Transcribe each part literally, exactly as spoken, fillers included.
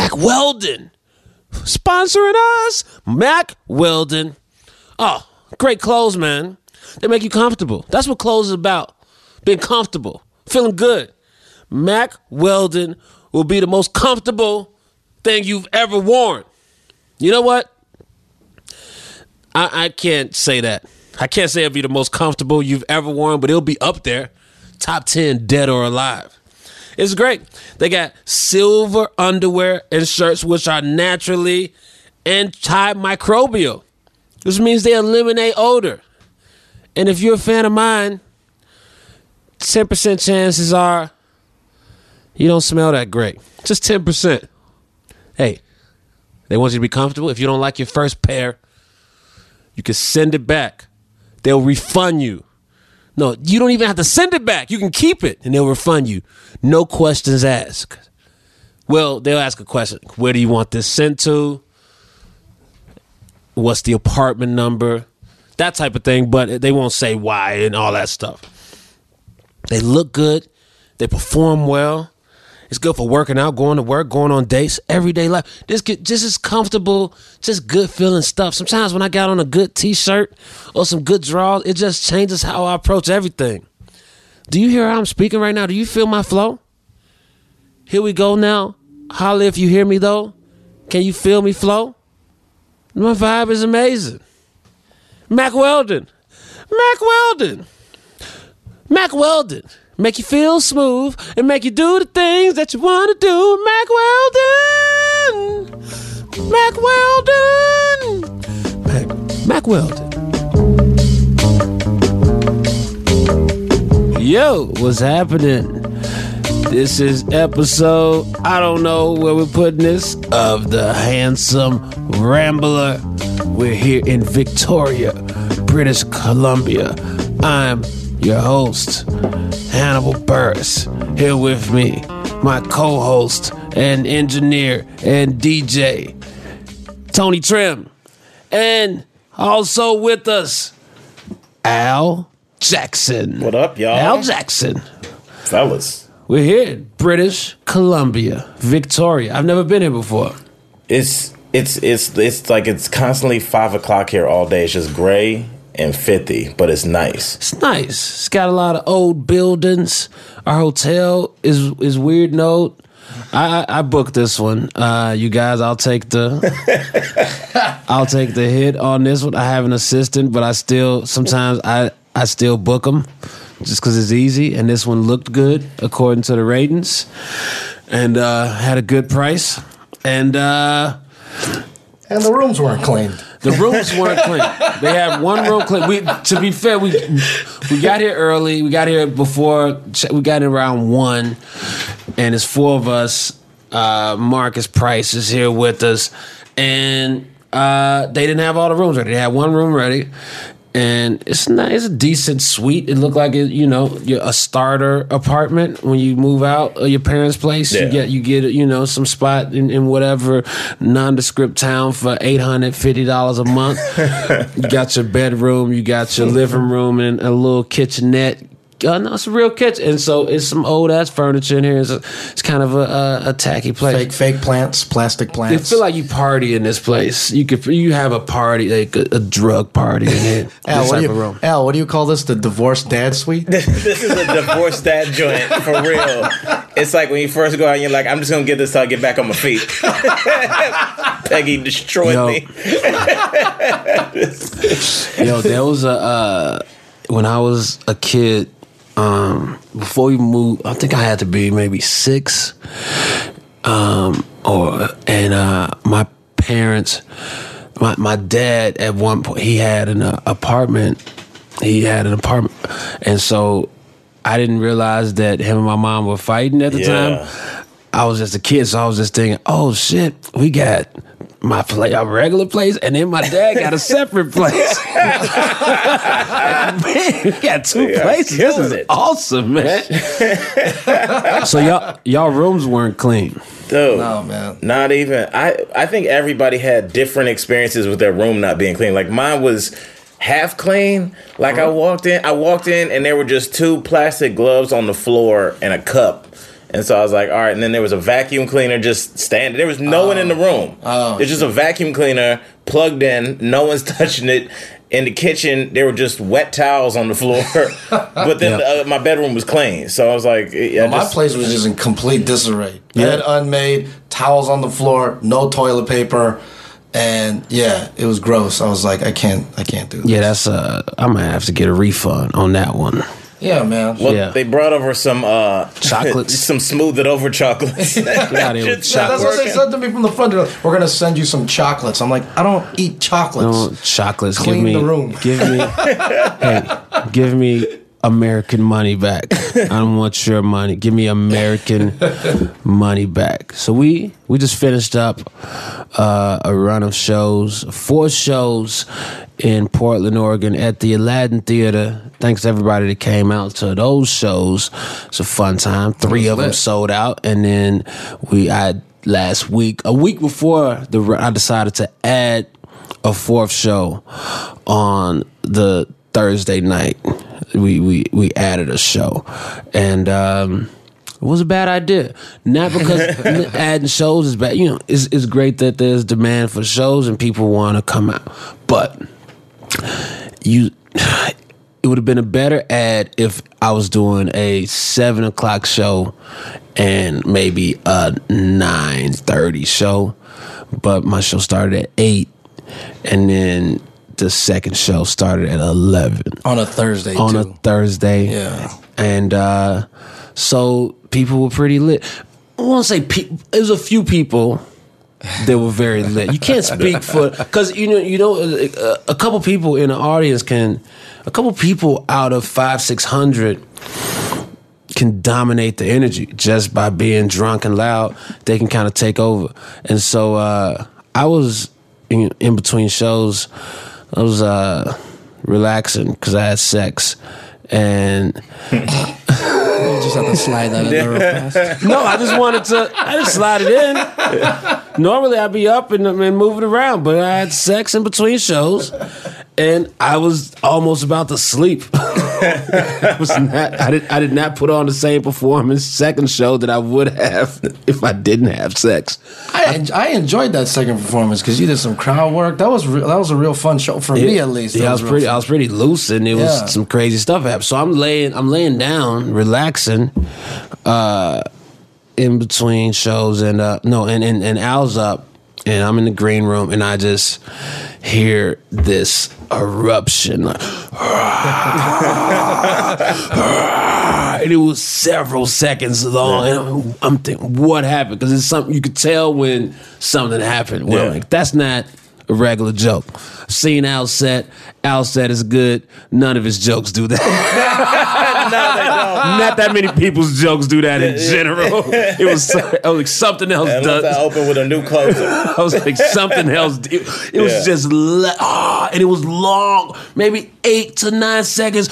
Mack Weldon. Sponsoring us. Mack Weldon. Oh, great clothes, man. They make you comfortable. That's what clothes is about. Being comfortable. Feeling good. Mack Weldon will be the most comfortable thing you've ever worn. You know what? I, I can't say that. I can't say it'll be the most comfortable you've ever worn, but it'll be up there. Top ten, dead or alive. It's great. They got silver underwear and shirts, which are naturally antimicrobial, which means they eliminate odor. And if you're a fan of mine, ten percent chances are you don't smell that great. Just ten percent. Hey, they want you to be comfortable. If you don't like your first pair, you can send it back. They'll refund you. No, you don't even have to send it back. You can keep it, and they'll refund you. No questions asked. Well, they'll ask a question. Where do you want this sent to? What's the apartment number? That type of thing, but they won't say why and all that stuff. They look good. They perform well. It's good for working out, going to work, going on dates, everyday life. This get just as comfortable, just good feeling stuff. Sometimes when I got on a good t-shirt or some good drawers, it just changes how I approach everything. Do you hear how I'm speaking right now? Do you feel my flow? Here we go now. Holla if you hear me though. Can you feel me flow? My vibe is amazing. Mack Weldon. Mack Weldon. Mack Weldon. Make you feel smooth and make you do the things that you want to do. Mack Weldon. Mack Weldon. Mack, Mack Weldon. Yo, what's happening? This is episode, I don't know where we're putting this, of the Handsome Rambler. We're here in Victoria, British Columbia. I'm your host, Hannibal Buress. Here with me, my co-host and engineer and D J, Tony Trim. And also with us, Al Jackson. What up, y'all? Al Jackson. Fellas. We're here in British Columbia, Victoria. I've never been here before. It's it's it's it's like it's constantly five o'clock here all day. It's just gray and fifty, but it's nice. It's nice. It's got a lot of old buildings. Our hotel is is weird note. I, I I booked this one. Uh, you guys, I'll take the I'll take the hit on this one. I have an assistant, but I still sometimes I I still book them just because it's easy. And this one looked good according to the ratings, and uh, had a good price. And uh, and the rooms weren't cleaned. The rooms weren't clean. They have one room clean. We, to be fair, we we got here early. We got here before. We got in around one, and it's four of us. Uh, Marcus Price is here with us, and uh, they didn't have all the rooms ready. They had one room ready, and it's nice. It's a decent suite. It looked like it, you know, a starter apartment when you move out of your parents' place. Yeah. You get you get you know some spot in, in whatever nondescript town for eight hundred fifty dollars a month. You got your bedroom, you got your living room, and a little kitchenette. Uh, no, it's a real kitchen, and so it's some old ass furniture in here. It's, a, it's kind of a, a, a tacky place. Fake, fake plants, plastic plants. It feel like you party in this place. You could, you have a party, like a, a drug party in here. Al, what do you, Al, what do you call this? The divorced dad suite? This is a divorced dad joint for real. It's like when you first go out, and you're like, I'm just gonna get this till I get back on my feet. Peggy destroyed Yo. me. Yo, there was a uh, when I was a kid. Um, before we moved, I think I had to be maybe six. Um, or and uh, my parents, my my dad at one point he had an uh, apartment. He had an apartment, and so I didn't realize that him and my mom were fighting at the yeah. time. I was just a kid, so I was just thinking, "Oh shit, we got." My place, a regular place, and then my dad got a separate place. Man, we got two yeah, places. This is it. Awesome, man. So y'all, y'all rooms weren't clean, dude. No, man. Not even. I. I think everybody had different experiences with their room not being clean. Like mine was half clean. Like uh-huh. I walked in, I walked in, and there were just two plastic gloves on the floor and a cup. And so I was like, all right. And then there was a vacuum cleaner just standing. There was no oh. one in the room. Oh, It's just a vacuum cleaner plugged in. No one's touching it. In the kitchen, there were just wet towels on the floor. But then yep. uh, my bedroom was clean. So I was like... Yeah, well, my place was just in complete disarray. Bed yeah. unmade, towels on the floor, no toilet paper. And yeah, it was gross. I was like, I can't, I can't do this. Yeah, that's uh, I might have to get a refund on that one. Yeah, man. Well, yeah. they brought over some uh, chocolates, some smooth it over chocolates. Get out here with yeah, that's what they said to me from the front door. We're gonna send you some chocolates. I'm like, I don't eat chocolates. No chocolates. Clean give me the room. Give me, hey, give me American money back. I don't want your money. Give me American money back. So we we just finished up uh, a run of shows, four shows in Portland, Oregon, at the Aladdin Theater. Thanks to everybody that came out to those shows. It's a fun time. Three of lit. them sold out, and then we I last week, a week before the I decided to add a fourth show on the Thursday night. We we we added a show, and um, it was a bad idea. Not because adding shows is bad. You know, it's it's great that there's demand for shows and people want to come out, but you. It would have been a better ad if I was doing a seven o'clock show and maybe a nine thirty show, but my show started at eight, and then the second show started at eleven on a Thursday. On too. a Thursday, yeah, and uh, so people were pretty lit. I won't say people. There was a few people that were very lit. You can't speak for because you know you know a, a couple people in the audience can. A couple people out of five, six hundred can dominate the energy just by being drunk and loud. They can kind of take over. And so uh, I was in, in between shows. I was uh, relaxing because I had sex, and you just have to slide that in there real fast. No, I just wanted to. I just slide it in. Normally I'd be up and, and moving around, but I had sex in between shows. And I was almost about to sleep. I, was not, I, did, I did not put on the same performance second show that I would have if I didn't have sex. I, I enjoyed that second performance because you did some crowd work. That was re- that was a real fun show for it, me, at least. Yeah, that I was, was pretty. fun. I was pretty loose, and it was yeah. some crazy stuff happened. So I'm laying. I'm laying down, relaxing, uh, in between shows, and uh, no, and, and and Al's up. And I'm in the green room, and I just hear this eruption, like, and it was several seconds long. And I'm, I'm thinking, what happened? Because it's something you could tell when something happened. Well, yeah. like, that's not a regular joke. I've seen Al set. Al set is good. None of his jokes do that. No, they don't. Not that many people's jokes do that in general. It was, it was like something else does. I open with a new closer. I was like, something else. It, it was Yeah. just, le- oh, and it was long, maybe eight to nine seconds.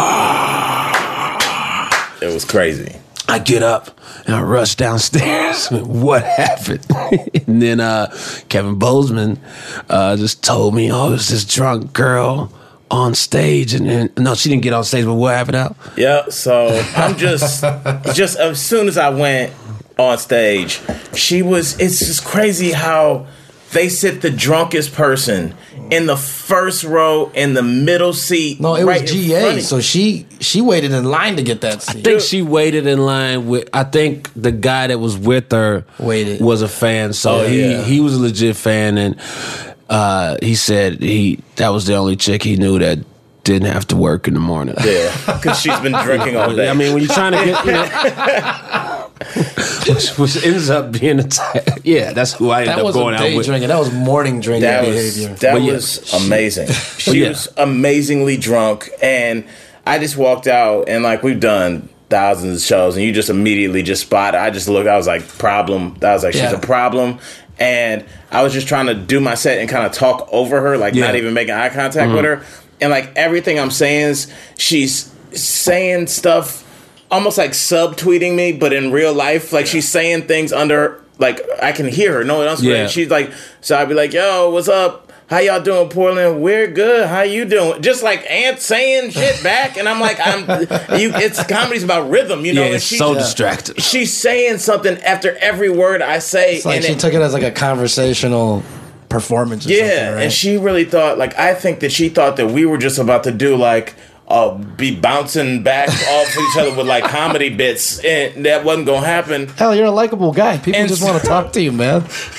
It was crazy. I get up and I rush downstairs. What happened? And then uh, Kevin Bozeman uh, just told me, oh, it was this drunk girl on stage. And then, no, she didn't get on stage, but what happened out? Yeah, so I'm just, just as soon as I went on stage, she was, it's just crazy how they sit the drunkest person in the first row in the middle seat. No, it right was in G front A, of- so she she waited in line to get that seat. I think she waited in line with. I think the guy that was with her Waited. was a fan, so Oh, he yeah. he was a legit fan, and uh, he said he that was the only chick he knew that didn't have to work in the morning. Yeah, because she's been drinking all day. I mean, when you're trying to get, you know, which, which ends up being a type, yeah, that's who I ended That up wasn't going out day with. drinking. That was morning drinking that behavior. was that But yeah, was amazing. She yeah. was amazingly drunk, and I just walked out, and like we've done thousands of shows, and you just immediately just spotted. I just looked. I was like, problem. I was like, she's Yeah. a problem. And I was just trying to do my set and kind of talk over her, like Yeah. not even making eye contact with her. And like everything I'm saying is she's saying stuff almost like subtweeting me, but in real life, like she's saying things under, like I can hear her. No one else. Yeah. She's like, so I'd be like, yo, what's up? how y'all doing, Portland? We're good. How you doing? Just like Ant saying shit back, and I'm like, I'm. You, it's comedy's about rhythm, you know. Yeah, and it's she, so uh, distracting. She's saying something after every word I say, It's like and she it, took it as like a conversational performance. Or yeah, something, right? and she really thought, like, I think that she thought that we were just about to do like. Uh, be bouncing back off each other with like comedy bits, and that wasn't gonna happen. Hell, you're a likable guy. People And just so- want to talk to you, man.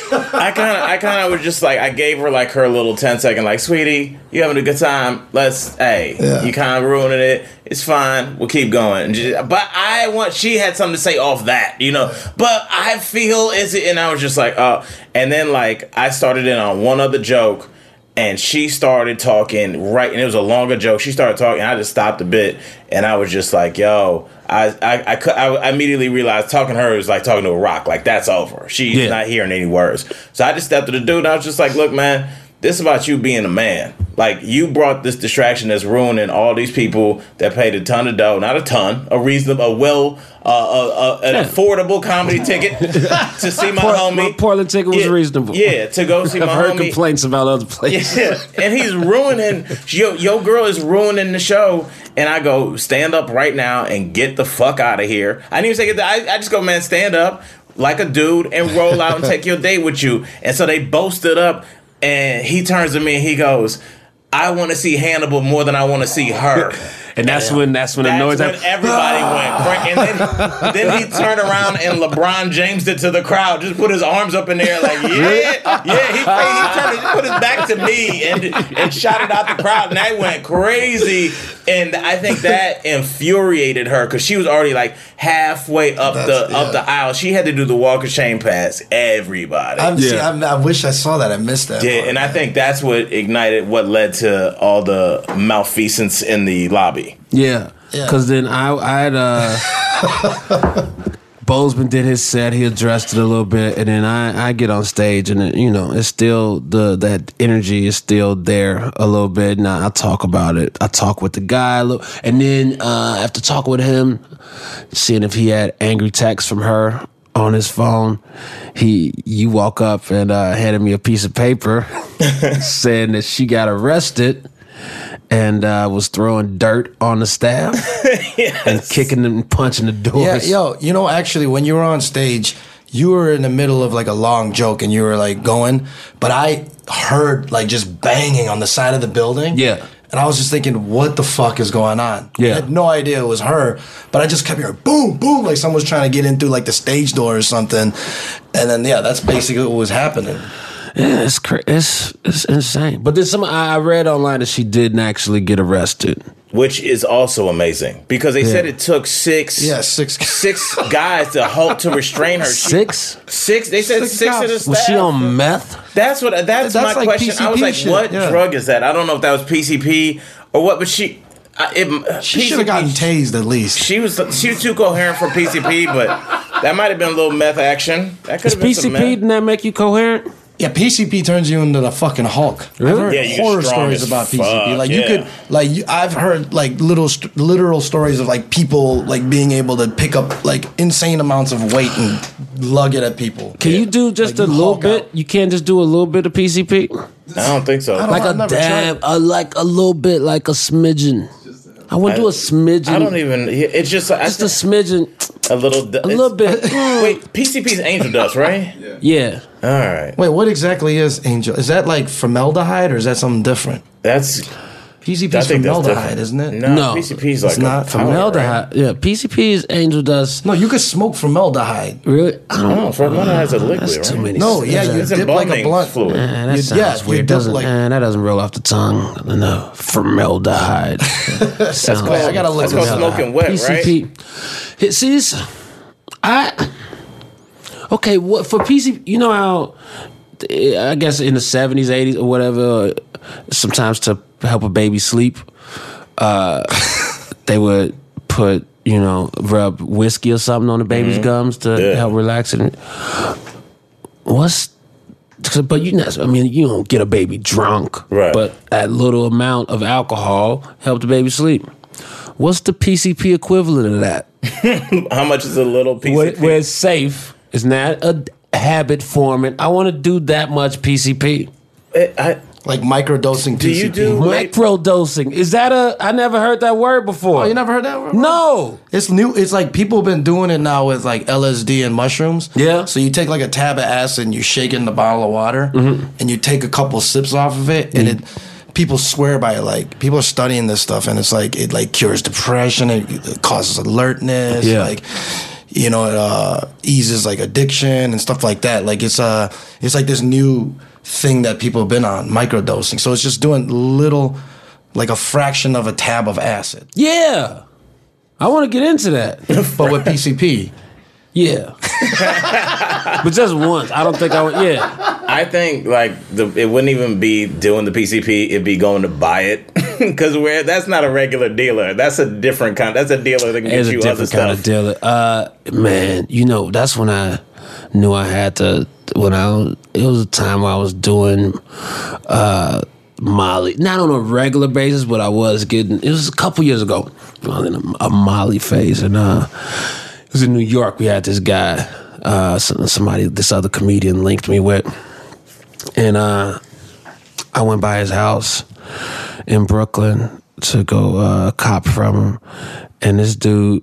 I kind of, I kind of was just like, I gave her like her little ten second, like, sweetie, you having a good time? Let's, hey, Yeah. you kind of ruining it. It's fine. We'll keep going. And just- but I want, she had something to say off that, you know. But I feel is it, and I was just like, oh. And then like I started in on one other joke. And she started talking right, and it was a longer joke. She started talking, and I just stopped a bit, and I was just like, "Yo," I, I, I, cou- I immediately realized talking to her is like talking to a rock. Like that's over. She's Yeah. not hearing any words. So I just stepped to the dude, and I was just like, "Look, man, this is about you being a man. Like you brought this distraction that's ruining all these people that paid a ton of dough, not a ton, a reasonable, a well, uh, uh, uh, an Yeah. affordable comedy ticket to see my Port- homie. my Portland ticket was yeah, reasonable. Yeah, to go see I've my heard homie. complaints about other places. Yeah, and he's ruining your your girl is ruining the show. And I go, stand up right now and get the fuck out of here. I didn't even say get the, I, I just go, man, stand up like a dude and roll out and take your date with you. And so they both stood up, and he turns to me and he goes, I want to see Hannibal more than I want to see her. And that's when that's when the That's noise when happened. everybody went crazy. And then, then he turned around and LeBron James it to the crowd. Just put his arms up in the air like, yeah, yeah. He, he turned he put his back to me and and shot it out the crowd. And I went crazy. And I think that infuriated her because she was already like halfway up That's- the up yeah. the aisle. She had to do the walk of shame past everybody. I'm, Yeah. see, I'm, I wish I saw that. I missed that. yeah, part, and I man. think that's what ignited what led to all the malfeasance in the lobby. Yeah, Yeah. because then I I had uh, Bozeman did his set. He addressed it a little bit, and then I, I get on stage, and it, you know, it's still the that energy is still there a little bit. And I, I talk about it. I talk with the guy, a little, and then uh, after talking with him, seeing if he had angry texts from her on his phone, he you walk up and uh, handed me a piece of paper saying that she got arrested and uh, was throwing dirt on the staff and kicking them and punching the Yeah, doors. yo, you know, actually, when you were on stage, you were in the middle of like a long joke and you were like going, but I heard like just banging on the side of the building. Yeah. And I was just thinking, what the fuck is going on? Yeah. I had no idea it was her, but I just kept hearing boom, boom, like someone was trying to get in through like the stage door or something. And then, yeah, that's basically what was happening. Yeah, it's cra- it's it's insane. But then some I I read online that she didn't actually get arrested. Which is also amazing because they said it took six, Yeah, six. six guys to halt to restrain her. She- Six? six. They said Six six, of the cops. staff. Was she on meth? That's what. That's, That's my like question. I was P C P like, shit, what yeah. drug is that? I don't know if that was P C P or what, but she. I, it, She should have gotten tased at least. She was she was too coherent for P C P, but that might have been a little meth action. That could Is have been P C some P, meth. didn't that make you coherent? Yeah, P C P turns you into the fucking Hulk. Really? I've heard Yeah, you get horror strong stories as about P C P. fuck, Like you yeah. could, like you, I've heard like little st- literal stories of like people like being able to pick up like insane amounts of weight and lug it at people. Can you do just Like, a you little Hulk bit? out. You can't just do a little bit of P C P? I don't think so. don't Like I've a never dab, tried. a, like a little bit, like a smidgen. I want to do a smidgen. I don't even. It's just I Just a think smidgen. a little. A little bit. Wait, P C P's angel dust, right? Yeah. All right, Wait, what exactly is Angel? Is that like formaldehyde or is that something different? that's. P C I P is think that's formaldehyde, different. isn't it? No, No, P C P's like it's not a powder, right? Formaldehyde. Yeah. P C P is angel dust. No, you could smoke formaldehyde. Really? I don't know. Oh, formaldehyde a liquid, That's right? too many. No, yeah, you It's dip like a embalming blunt. fluid. Man, that You- sounds yeah, you weird. dip Doesn't like- man, that doesn't roll off the tongue. No, formaldehyde. Sounds called- I gotta look That's this called up. smoking wet, P C P. It, see, this, I okay. What for P C P? You know how I guess in the seventies, eighties, or whatever, sometimes to help a baby sleep, uh, they would put you know rub whiskey or something on the baby's gums to Yeah. help relax it. What's but you know, I mean, you don't get a baby drunk, Right. but that little amount of alcohol help the baby sleep. What's the P C P equivalent of that? How much is a little P C P? Where, where it's safe, it's not a habit forming. I want to do that much P C P. It- I, like microdosing Do P C P. you do Microdosing. Is that a? I never heard that word before. Oh, you never heard that word? No. It's new. It's like people have been doing it now with like L S D and mushrooms. Yeah. So you take like a tab of acid and you shake it in a bottle of water, Mm-hmm. and you take a couple sips off of it, and it. People swear by it. Like people are studying this stuff, and it's like it like cures depression. It, it causes alertness. Yeah. Like you know, it uh, eases like addiction and stuff like that. Like it's uh, it's like this new thing that people have been on, microdosing. So it's just doing little, like a fraction of a tab of acid, Yeah. I want to get into that. but with P C P. Yeah. But just once. I don't think I would. Yeah. I think like the it wouldn't even be doing the P C P. It'd be going to buy it because where that's not a regular dealer. That's a different kind. That's a dealer that can It's get a you other different kind stuff. of dealer. Uh, man, you know, that's when I knew I had to. When I it was a time where I was doing uh, Molly, not on a regular basis, but I was getting. It was a couple years ago. I was in a, a Molly phase, and uh, it was in New York. We had this guy, uh, some- somebody, this other comedian linked me with, and uh, I went by his house in Brooklyn to go uh, cop from him, and this dude.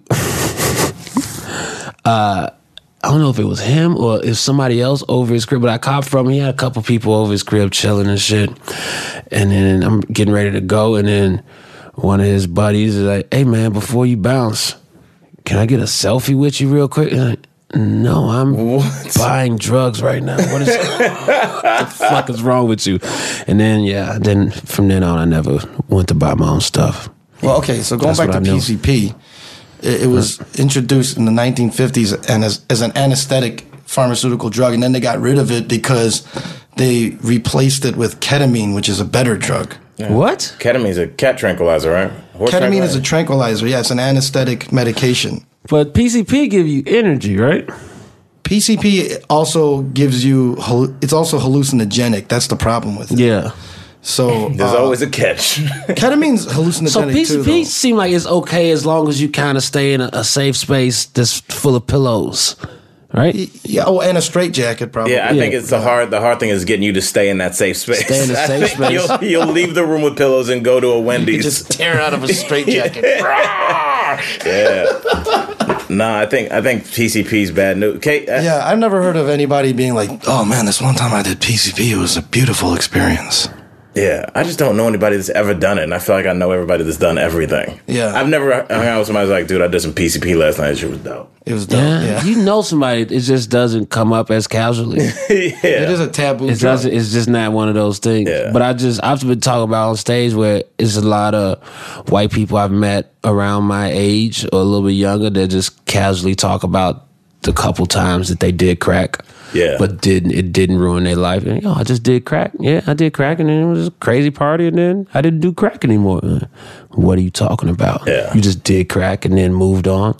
uh, I don't know if it was him or if somebody else over his crib, but I copped from him. He had a couple people over his crib chilling and shit. And then I'm getting ready to go, and then one of his buddies is like, "Hey man, before you bounce, can I get a selfie with you real quick?" And I'm like, no, I'm What? buying drugs right now. What is what the fuck is wrong with you? And then yeah, then from then on I never went to buy my own stuff. Well, okay, so going That's back what to I knew. P C P, it, it was introduced in the nineteen fifties and as, as an anesthetic pharmaceutical drug, and then they got rid of it because they replaced it with ketamine, which is a better drug. What? Ketamine's a cat tranquilizer, right? Horse Ketamine is a tranquilizer? tranquilizer. Yeah, it's an anesthetic medication. But P C P give you energy, right? P C P also gives you, hallu- it's also hallucinogenic. That's the problem with it. Yeah. So There's uh, always a catch. ketamine's hallucinogenic So P C too. P though. seem like it's okay as long as you kind of stay in a, a safe space that's full of pillows, right? Yeah, oh, and a straitjacket probably. Yeah, I Yeah. think it's the hard. The hard thing is getting you to stay in that safe space. Stay in a I safe think space. You'll, you'll leave the room with pillows and go to a Wendy's. Just tear out of a straitjacket. yeah. Nah, I think I think P C P's bad news. Okay. uh, Yeah, I've never heard of anybody being like, "Oh man, this one time I did P C P. It was a beautiful experience." Yeah, I just don't know anybody that's ever done it, and I feel like I know everybody that's done everything. Yeah. I've never hung out with somebody who's like, dude, I did some P C P last night. That shit was dope. It was dope. Yeah. Yeah, You know somebody, it just doesn't come up as casually. yeah. it is a taboo. It drug. doesn't. It's just not one of those things. Yeah. But I just I've been talking about on stage where it's a lot of white people I've met around my age or a little bit younger that just casually talk about the couple times that they did crack. Yeah. But didn't it didn't ruin their life? And, oh, I just did crack. Yeah, I did crack, and then it was a crazy party, and then I didn't do crack anymore. Uh, What are you talking about? Yeah. You just did crack and then moved on.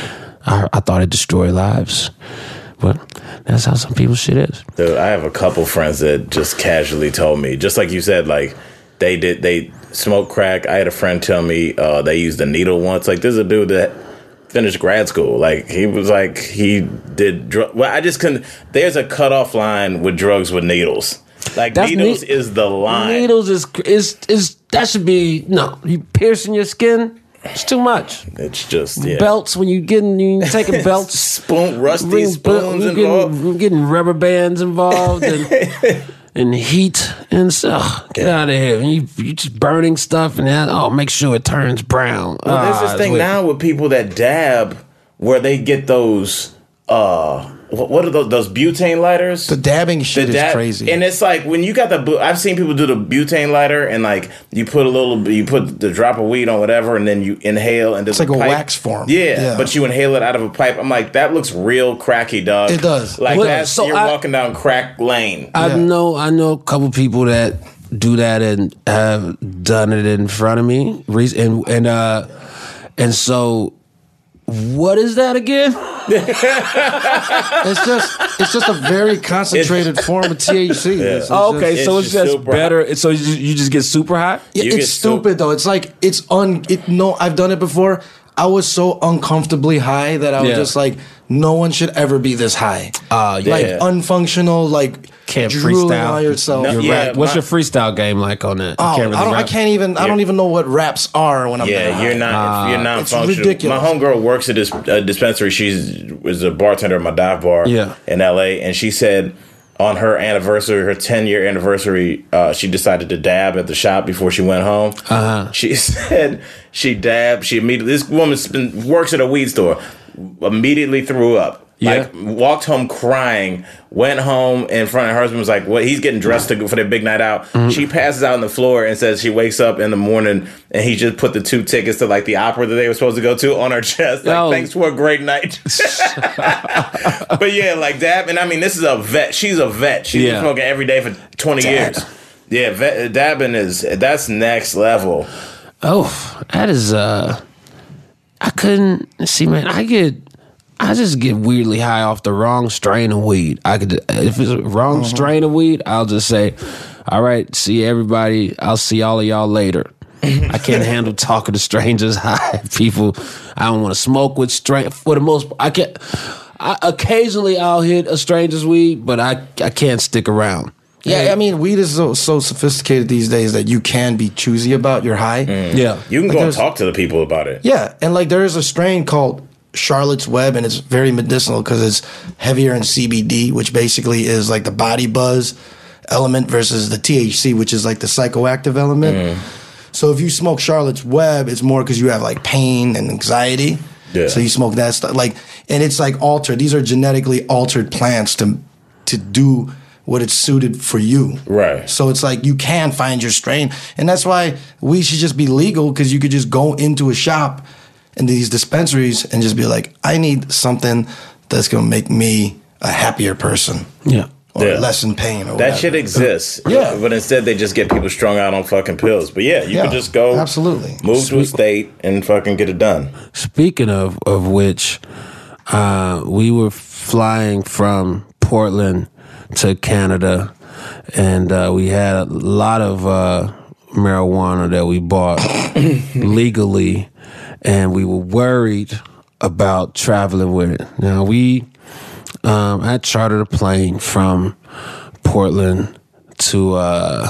I, I thought it destroyed lives, but that's how some people's shit is. Dude, I have a couple friends that just casually told me, just like you said, like they did, they smoked crack. I had a friend tell me uh, they used a needle once. Like there's a dude that finished grad school. Like he was like he did. Dr- well, I just couldn't. There's a cutoff line with drugs with needles. Like That's needles ne- is the line. Needles is is is that should be no. You piercing your skin. It's too much. It's just yeah. Belts when you getting you taking belts. spoon, rusty ring- spoons you involved. getting, you getting rubber bands involved and, and heat and stuff. Get out of here! And you you just burning stuff and that. Oh, make sure it turns brown. Well, there's Ah, this it's thing weird. now with people that dab, where they get those. Uh, what, what are those? Those butane lighters. the dabbing shit The is dab- crazy. And it's like when you got the, bu- I've seen people do the butane lighter and like you put a little, you put the drop of weed on whatever, and then you inhale and It's like a wax form. Yeah, Yeah. but you inhale it out of a pipe. I'm like, that looks real cracky, dog. It does. Like Well, that's so you're I- walking down crack lane. I Yeah. know I know a couple people that do that and have done it in front of me. Re- And and uh and so what is that again? it's just it's just a very concentrated form of T H C. It's- it's Oh, okay, just- so it's it's just just super better. So you just, you just get super hot. Yeah, You it's get so- stupid though. It's like it's un. It, no, I've done it before. I was so uncomfortably high that I was Yeah. just like, no one should ever be this high. Ah, yeah. Like Yeah. unfunctional. Like can't drooling freestyle. on yourself. No, Your yeah, rap- What's my- your freestyle game like on that? Oh, You can't really I, don't, I rap? can't even. I don't even know what raps are when I'm. Yeah, that you're high. not. you're not it's functional. ridiculous. My homegirl works at this uh, dispensary. She's was a bartender at my dive bar. Yeah. in L A, and she said on her anniversary, her ten year anniversary, uh, she decided to dab at the shop before she went home. Uh-huh. She said she dabbed. She immediately. This woman's been works at a weed store. Immediately threw up. Like, Yeah. walked home crying, went home in front of her husband, was like, "What?" He's getting dressed to go for their big night out. Mm-hmm. She passes out on the floor and says she wakes up in the morning and he just put the two tickets to like the opera that they were supposed to go to on her chest. Like, Yo. thanks for a great night. But yeah, like Dab, and I mean, this is a vet. She's a vet. She's Yeah. been smoking every day for twenty years. Yeah, vet, dabbing is that's next level. Oh, that is. uh I couldn't see, man. I get. I just get weirdly high off the wrong strain of weed. I could, if it's a wrong Mm-hmm. strain of weed, I'll just say, "All right, see everybody. I'll see all of y'all later." I can't handle talking to strangers, high people. I don't want to smoke with strangers. For the most, I can't. I, occasionally, I'll hit a stranger's weed, but I I can't stick around. Yeah, I mean, weed is so, so sophisticated these days that you can be choosy about your high. Yeah, You can Like go and there's- talk to the people about it. Yeah, and like there is a strain called Charlotte's Web, and it's very medicinal because it's heavier in C B D, which basically is like the body buzz element versus the T H C, which is like the psychoactive element. So if you smoke Charlotte's Web, it's more because you have like pain and anxiety. Yeah. So you smoke that stuff, like, and it's like altered. These are genetically altered plants to to do what it's suited for you. Right. So it's like you can find your strain, and that's why we should just be legal, because you could just go into a shop in these dispensaries and just be like, I need something that's gonna make me a happier person. yeah. Or Yeah. less in pain. Or That whatever. shit exists. Yeah. But instead they just get people strung out on fucking pills. But yeah, you Yeah, can just go absolutely. move to a state and fucking get it done. Speaking of of which, uh, we were flying from Portland to Canada, and uh, we had a lot of uh, marijuana that we bought legally, and we were worried about traveling with it. Now we, um, I chartered a plane from Portland to uh,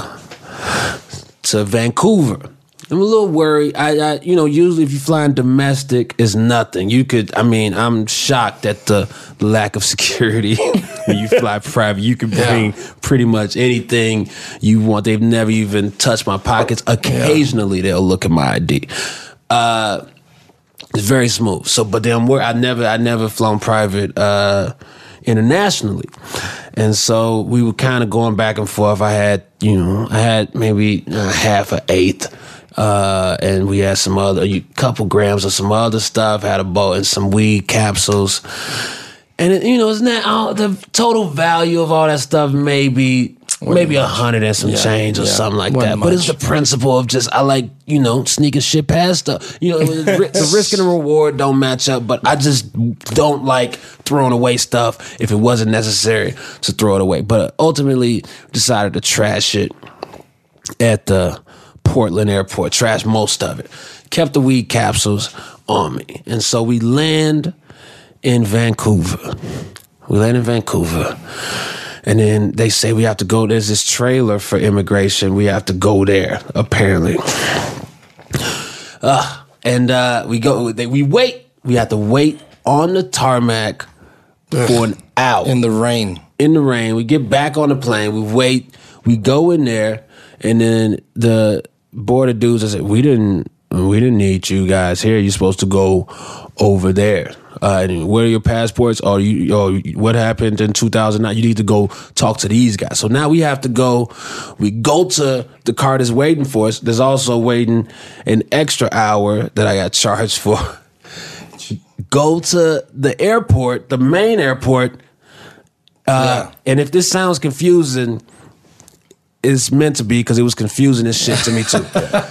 to Vancouver. I'm a little worried. I, I, you know, usually if you're flying domestic, it's nothing. You could, I mean, I'm shocked at the lack of security when you fly private. You can bring yeah. pretty much anything you want. They've never even touched my pockets. Occasionally, yeah. they'll look at my I D. Uh, it's very smooth. So, but then I never, I never flown private uh, internationally, and so we were kind of going back and forth. I had, you know, I had maybe uh, half an eighth. Uh, and we had some other, a couple grams of some other stuff, had a boat and some weed capsules. And, it, you know, isn't that all, the total value of all that stuff maybe, maybe a hundred and some yeah, change or yeah. something like Wasn't that. much. But it's the principle of just, I like, you know, sneaking shit past stuff. You know, the risk and the reward don't match up, but I just don't like throwing away stuff if it wasn't necessary to throw it away. But ultimately decided to trash it at the Portland airport, trashed most of it, kept the weed capsules on me. And so we land in Vancouver. We land in Vancouver. And then they say we have to go, there's this trailer for immigration. We have to go there, apparently. Uh, and uh, we go, they, we wait. We have to wait on the tarmac for an hour. In the rain. In the rain. We get back on the plane. We wait. We go in there. And then the border dudes, I said, we didn't, we didn't need you guys here. You're supposed to go over there. Uh, and where are your passports? Or you, or what happened in two thousand nine? You need to go talk to these guys. So now we have to go. We go to the car that's waiting for us. There's also waiting an extra hour that I got charged for. Go to the airport, the main airport. Uh, yeah. And if this sounds confusing, it's meant to be, because it was confusing as shit to me too.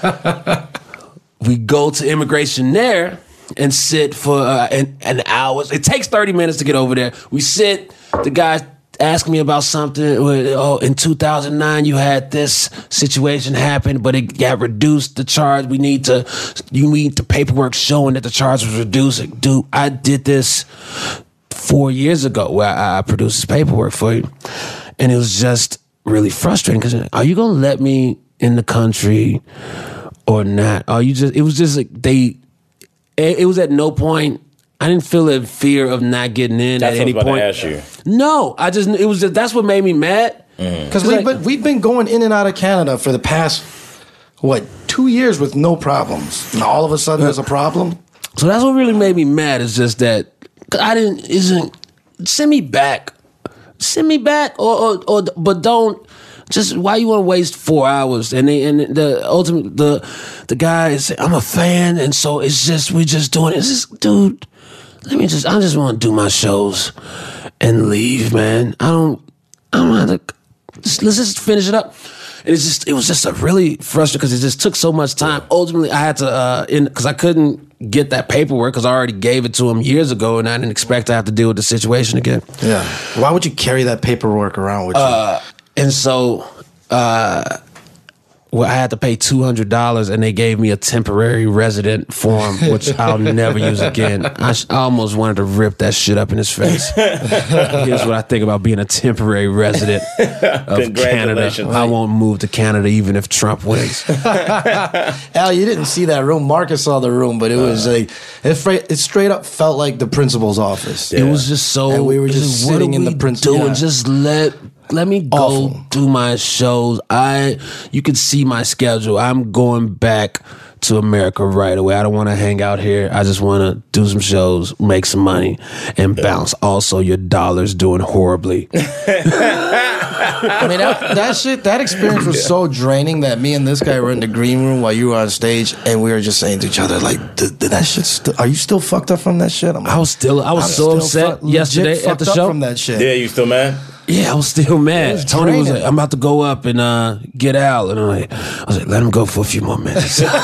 We go to immigration there and sit for uh, an, an hour. It takes thirty minutes to get over there. We sit, the guy asked me about something. Oh, in two thousand nine you had this situation happen, but it got reduced, the charge. We need to, you need the paperwork showing that the charge was reduced. Dude, I did this four years ago where I, I produced this paperwork for you. and it was just really frustrating because are you gonna let me in the country or not? Are you just? It was just like they. It, it was at no point. I didn't feel a fear of not getting in That's at any what I was point. about to ask you. No, I just it was just that's what made me mad. Because Mm. we've, been, we've been going in and out of Canada for the past, what, two years with no problems. And all of a sudden there's a problem? So that's what really made me mad. Is just that 'cause I didn't isn't send me back, send me back, or or, or but don't. Just why you want to waste four hours? And they, and the ultimate the the guy is I'm a fan, and so it's just we just doing it. It's just, dude. Let me just I just want to do my shows and leave, man. I don't I don't have to. Just, let's just finish it up. And it's just it was just a really frustrating because it just took so much time. Ultimately, I had to uh, in because I couldn't get that paperwork because I already gave it to him years ago, and I didn't expect to have to deal with the situation again. Yeah. Why would you carry that paperwork around with you? Uh, and so, uh, well, I had to pay two hundred dollars, and they gave me a temporary resident form, which I'll never use again. I, sh- I almost wanted to rip that shit up in his face. Here's what I think about being a temporary resident of Canada. I won't move to Canada even if Trump wins. Al, you didn't see that room. Marcus saw the room, but it was like it, fra- it straight up felt like the principal's office. It was just so. And we were it's just what sitting are in we the principal. doing? Yeah. Just let let me go Awful. do my shows. I you can see my schedule. I'm going back to America right away. I don't want to hang out here. I just want to do some shows, make some money, and bounce. Also, your dollar's doing horribly. I mean, that, that shit, that experience was so draining that me and this guy were in the green room while you were on stage, and we were just saying to each other, like, did, did that shit, st- are you still fucked up from that shit? I'm like, I was still, I was I'm so still upset fu- yesterday legit at the fucked up show. from that shit. Yeah, you still mad? Yeah, I was still mad. was Tony was draining. like, I'm about to go up and uh, get Al. And I'm like, I was like, let him go for a few more minutes. Yeah,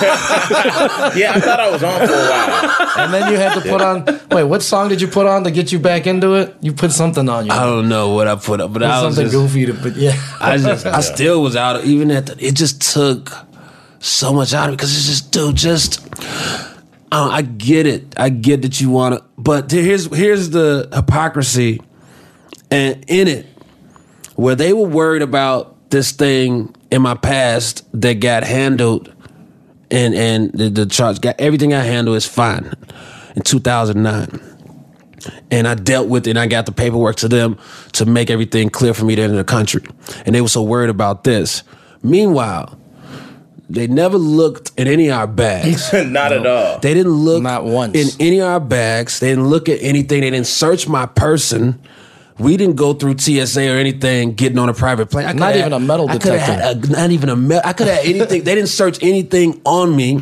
I thought I was on for a while. And then you had to put on, wait, what song did you put on to get you back into it? You put something on you. I don't know what I put up, but I was something just, goofy to put, yeah. I just, I still was out. Of, even at the, it just took so much out of me because it's just, dude, just. Uh, I get it. I get that you want to, but here's here's the hypocrisy, and in it, where they were worried about this thing in my past that got handled, and and the, the charge got everything I handled is fine in two thousand nine. And I dealt with it, and I got the paperwork to them to make everything clear for me to enter the country. And they were so worried about this. Meanwhile, they never looked at any of our bags. Not at all. They didn't look Not once. in any of our bags. They didn't look at anything. They didn't search my person. We didn't go through T S A or anything getting on a private plane. I Not coulda even had- a metal I coulda detector. had a- not even a metal. I could have had anything. They didn't search anything on me.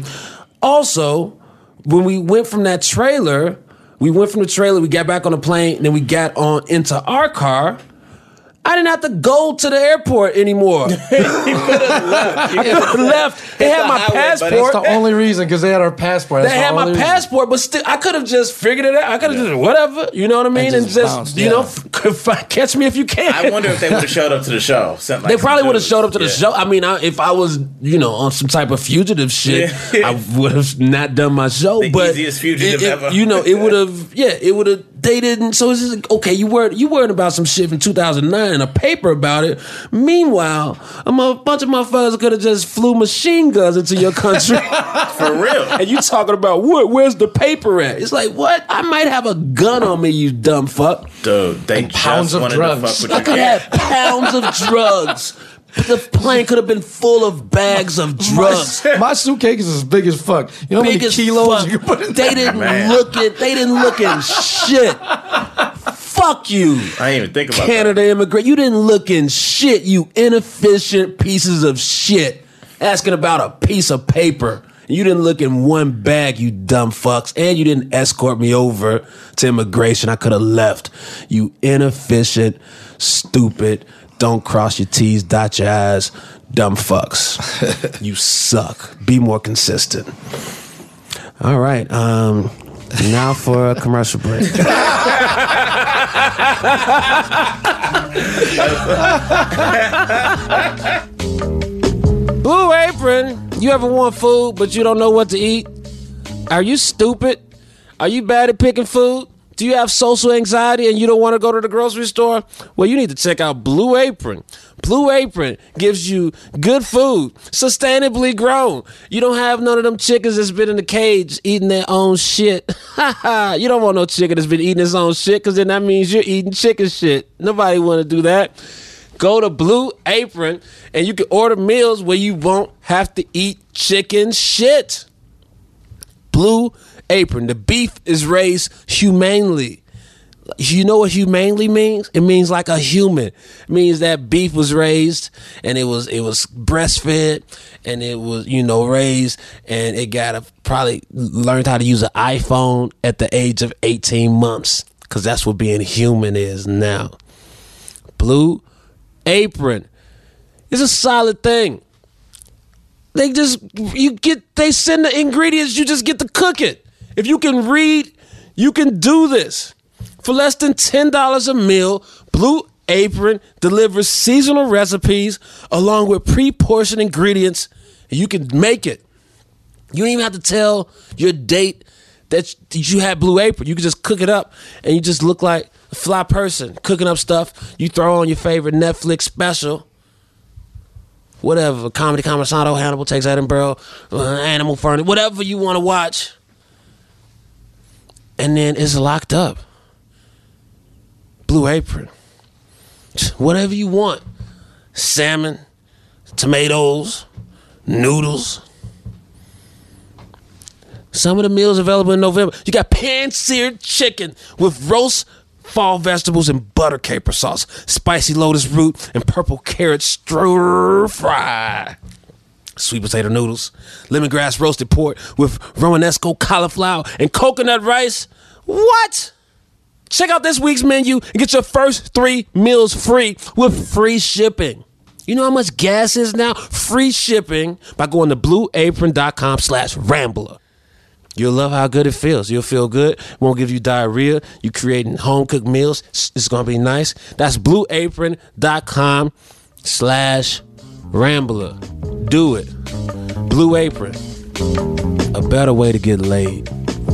Also, when we went from that trailer, we went from the trailer, we got back on the plane, and then we got on into our car. I didn't have to go to the airport anymore. You could have left. You I could've could have left. They It's had a my highway, buddy. passport. That's the only reason, because they had our passport. They That's the had my only reason. passport, but still, I could have just figured it out. I could have just whatever, you know what I mean, and just just, bounced, you yeah. know, f- catch me if you can. I wonder if they would have showed up to the show. Sent like They probably some would have dudes. showed up to the Yeah. show. I mean, I, if I was, you know, on some type of fugitive shit, Yeah. I would have not done my show. The but easiest fugitive it- it- ever. You know, it would have. Yeah, it would have. They didn't. So it's just like, okay. You worried. You worried about some shit from two thousand nine and a paper about it. Meanwhile, a mo- bunch of motherfuckers could have just flew machine guns into your country. For real. And you talking about what? Where's the paper at? It's like, what? I might have a gun on me, you dumb fuck. Dude, they And pounds just of wanted drugs. to fuck I with could you. have had pounds of drugs. The plane could have been full of bags of drugs. My, my suitcase is as big as fuck. You know how many Big as kilos fuck. you can put in They there? didn't Man. look at. They didn't look at shit. Fuck you, I didn't even think about Canada immigrant. You didn't look in shit. You inefficient pieces of shit. Asking about a piece of paper. You didn't look in one bag, you dumb fucks. And you didn't escort me over to immigration. I could have left. You inefficient, stupid, don't cross your T's, dot your I's, dumb fucks. You suck. Be more consistent. All right. Um, now for a commercial break. Blue Apron. You ever want food, but you don't know what to eat? Are you stupid? Are you bad at picking food? Do you have social anxiety and you don't want to go to the grocery store? Well, you need to check out Blue Apron. Blue Apron gives you good food, sustainably grown. You don't have none of them chickens that's been in the cage eating their own shit. You don't want no chicken that's been eating its own shit, because then that means you're eating chicken shit. Nobody want to do that. Go to Blue Apron and you can order meals where you won't have to eat chicken shit. Blue Apron. The beef is raised humanely. You know what humanely means? It means like a human. It means that beef was raised and it was it was breastfed and it was, you know, raised and it got a, probably learned how to use an iPhone at the age of eighteen months, because that's what being human is now. Blue Apron is a solid thing. They just, you get, they send the ingredients, you just get to cook it. If you can read, you can do this. For less than ten dollars a meal, Blue Apron delivers seasonal recipes along with pre-portioned ingredients, and you can make it. You don't even have to tell your date that you had Blue Apron. You can just cook it up, and you just look like a fly person cooking up stuff. You throw on your favorite Netflix special, whatever, Comedy Commissado, Hannibal Takes Edinburgh, uh, Animal Furniture, whatever you want to watch, and then it's locked up. Blue Apron. Whatever you want. Salmon, tomatoes, noodles. Some of the meals available in November. You got pan-seared chicken with roast fall vegetables and butter caper sauce, spicy lotus root, and purple carrot stir fry. Sweet potato noodles, lemongrass roasted pork with Romanesco cauliflower and coconut rice. What? Check out this week's menu and get your first three meals free with free shipping. You know how much gas is now? Free shipping by going to blueapron.com slash rambler. You'll love how good it feels. You'll feel good. Won't give you diarrhea. You creating home-cooked meals. It's going to be nice. That's blueapron.com slash rambler. Do it. Blue Apron. A better way to get laid.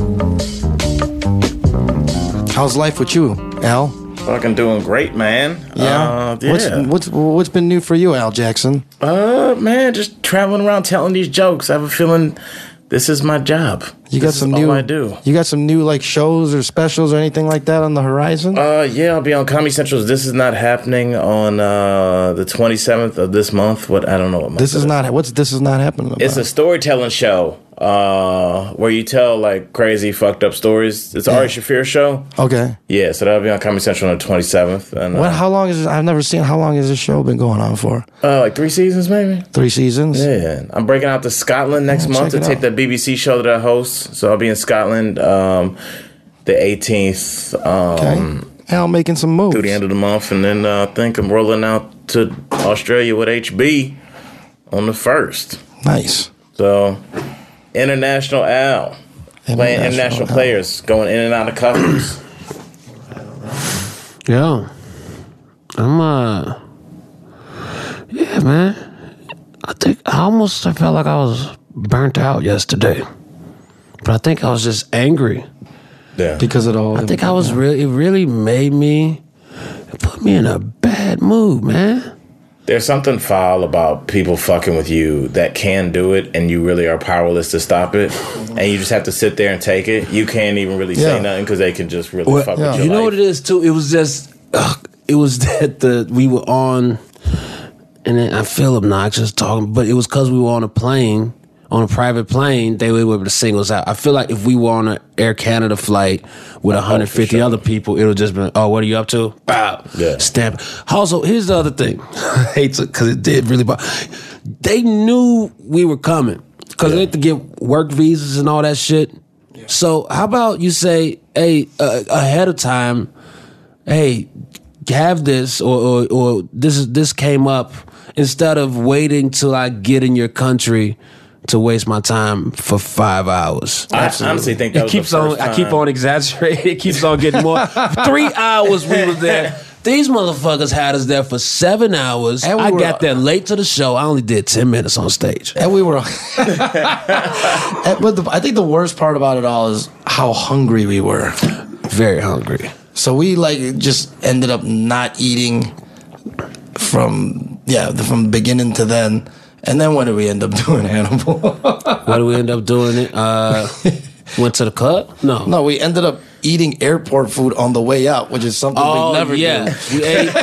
How's life with you, Al? Fucking doing great, man. Yeah. Uh, yeah. What's, what's what's been new for you, Al Jackson? Uh, man, just traveling around telling these jokes. I have a feeling this is my job. You got this some is new. all I do. You got some new like shows or specials or anything like that on the horizon? Uh, yeah, I'll be on Comedy Central's This Is Not Happening on uh, the twenty-seventh of this month. What I don't know what month This is it not. What's this is not happening about? It's a storytelling show uh, where you tell like crazy, fucked up stories. It's an Yeah. Ari Shaffir show. Okay. Yeah, so that'll be on Comedy Central on the twenty-seventh. And uh, What? How long is it? I've never seen. How long has this show been going on for? uh, like three seasons, maybe. Three seasons. Yeah, I'm breaking out to Scotland next Oh, month to check it take out. the B B C show that I host. So I'll be in Scotland um, the eighteenth um, Okay. Al making some moves. through the end of the month, and then uh, I think I'm rolling out to Australia with H B on the first. Nice. So international Al playing International international Al. players, going in and out of covers. Yeah. I'm, uh... Yeah, man. I think I almost I felt like I was burnt out yesterday. But I think I was just angry. Yeah, Because it all. I think I was really... It really made me... It put me in a bad mood, man. there's something foul about people fucking with you that can do it, and you really are powerless to stop it, and you just have to sit there and take it. You can't even really say Yeah. nothing because they can just really Well, fuck yeah. with your You know life. what it is too? It was just, ugh, it was that the we were on, and then I feel obnoxious talking, but it was because we were on a plane, on a private plane. They were able to single us out. I feel like if we were on an Air Canada flight with one hundred fifty sure. other people, it would just been, oh, what are you up to? Bow, Yeah. stamp. Also, here's the other thing. I hate it because it did really bother. They knew we were coming because they had to get work visas and all that shit. So how about you say, hey, uh, ahead of time, hey, have this, or, or or this is this came up, instead of waiting till I get in your country to waste my time for five hours. I honestly think that It was keeps the on. first I keep time. on exaggerating. It keeps on getting more. Three hours we were there. These motherfuckers had us there for seven hours. And we I were- got there late to the show. I only did ten minutes on stage. And we were. And- but the, I think the worst part about it all is how hungry we were. very hungry. So we like just ended up not eating from yeah from beginning to then. And then what did we end up doing, Hannibal? What did we end up doing? It uh, went to the club? No, no, we ended up eating airport food on the way out, which is something oh, we never yeah. do. We ate.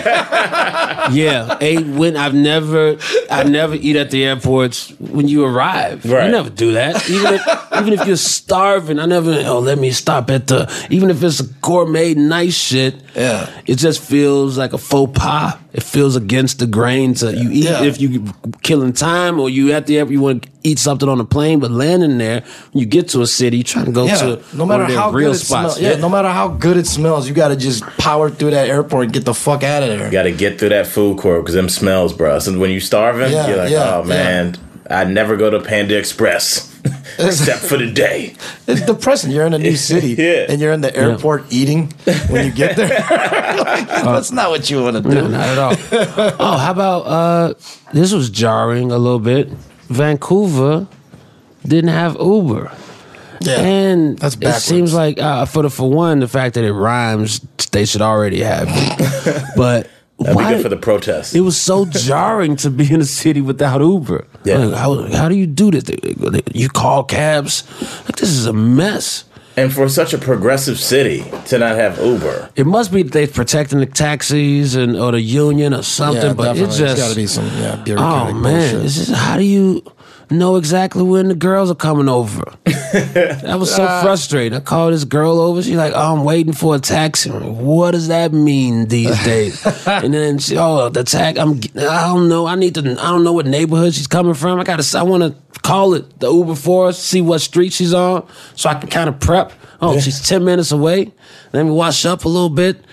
Yeah, ate when I've never, I never eat at the airports when you arrive. Right. You never do that. Even if, even if you're starving, I never. Oh, let me stop at the. Even if it's a gourmet nice shit. Yeah. It just feels like a faux pas. It feels against the grain to you eat Yeah. if you killing time or you at the airport. You want to eat something on the plane, but landing there, when you get to a city, you trying to go Yeah, to no matter one of their how real good it spots. smells. Yeah, no matter how good it smells, you got to just power through that airport and get the fuck out of there. You got to get through that food court because them smells, bro. So when you starving, Yeah, you're like, yeah, oh man, I'd never go to Panda Express except for the day. It's depressing. You're in a new city Yeah. and you're in the airport eating when you get there. Like, that's not what you want to do. No, not at all. Oh, how about uh, this was jarring a little bit. Vancouver didn't have Uber. Yeah, And that's it backwards. seems like uh, for the for one, the fact that it rhymes, they should already have it. But That'd why, be good for the protest. it was so jarring to be in a city without Uber. Yeah. Like, how, how do you do this? You call cabs? Like, this is a mess. And for such a progressive city to not have Uber. It must be that they're protecting the taxis and or the union or something, Yeah, but it definitely. just There's got to be some yeah, oh bureaucratic man, bullshit. it's just, how do you know exactly when the girls are coming over? That was so frustrating. I called this girl over. She's like, "Oh, I'm waiting for a taxi." I'm like, what does that mean these days? And then she, oh, the tax. I'm. I don't know. I need to. I don't know what neighborhood she's coming from. I gotta. I want to call it the Uber for her, see what street she's on, so I can kind of prep. Oh, she's ten minutes away. Let me wash up a little bit.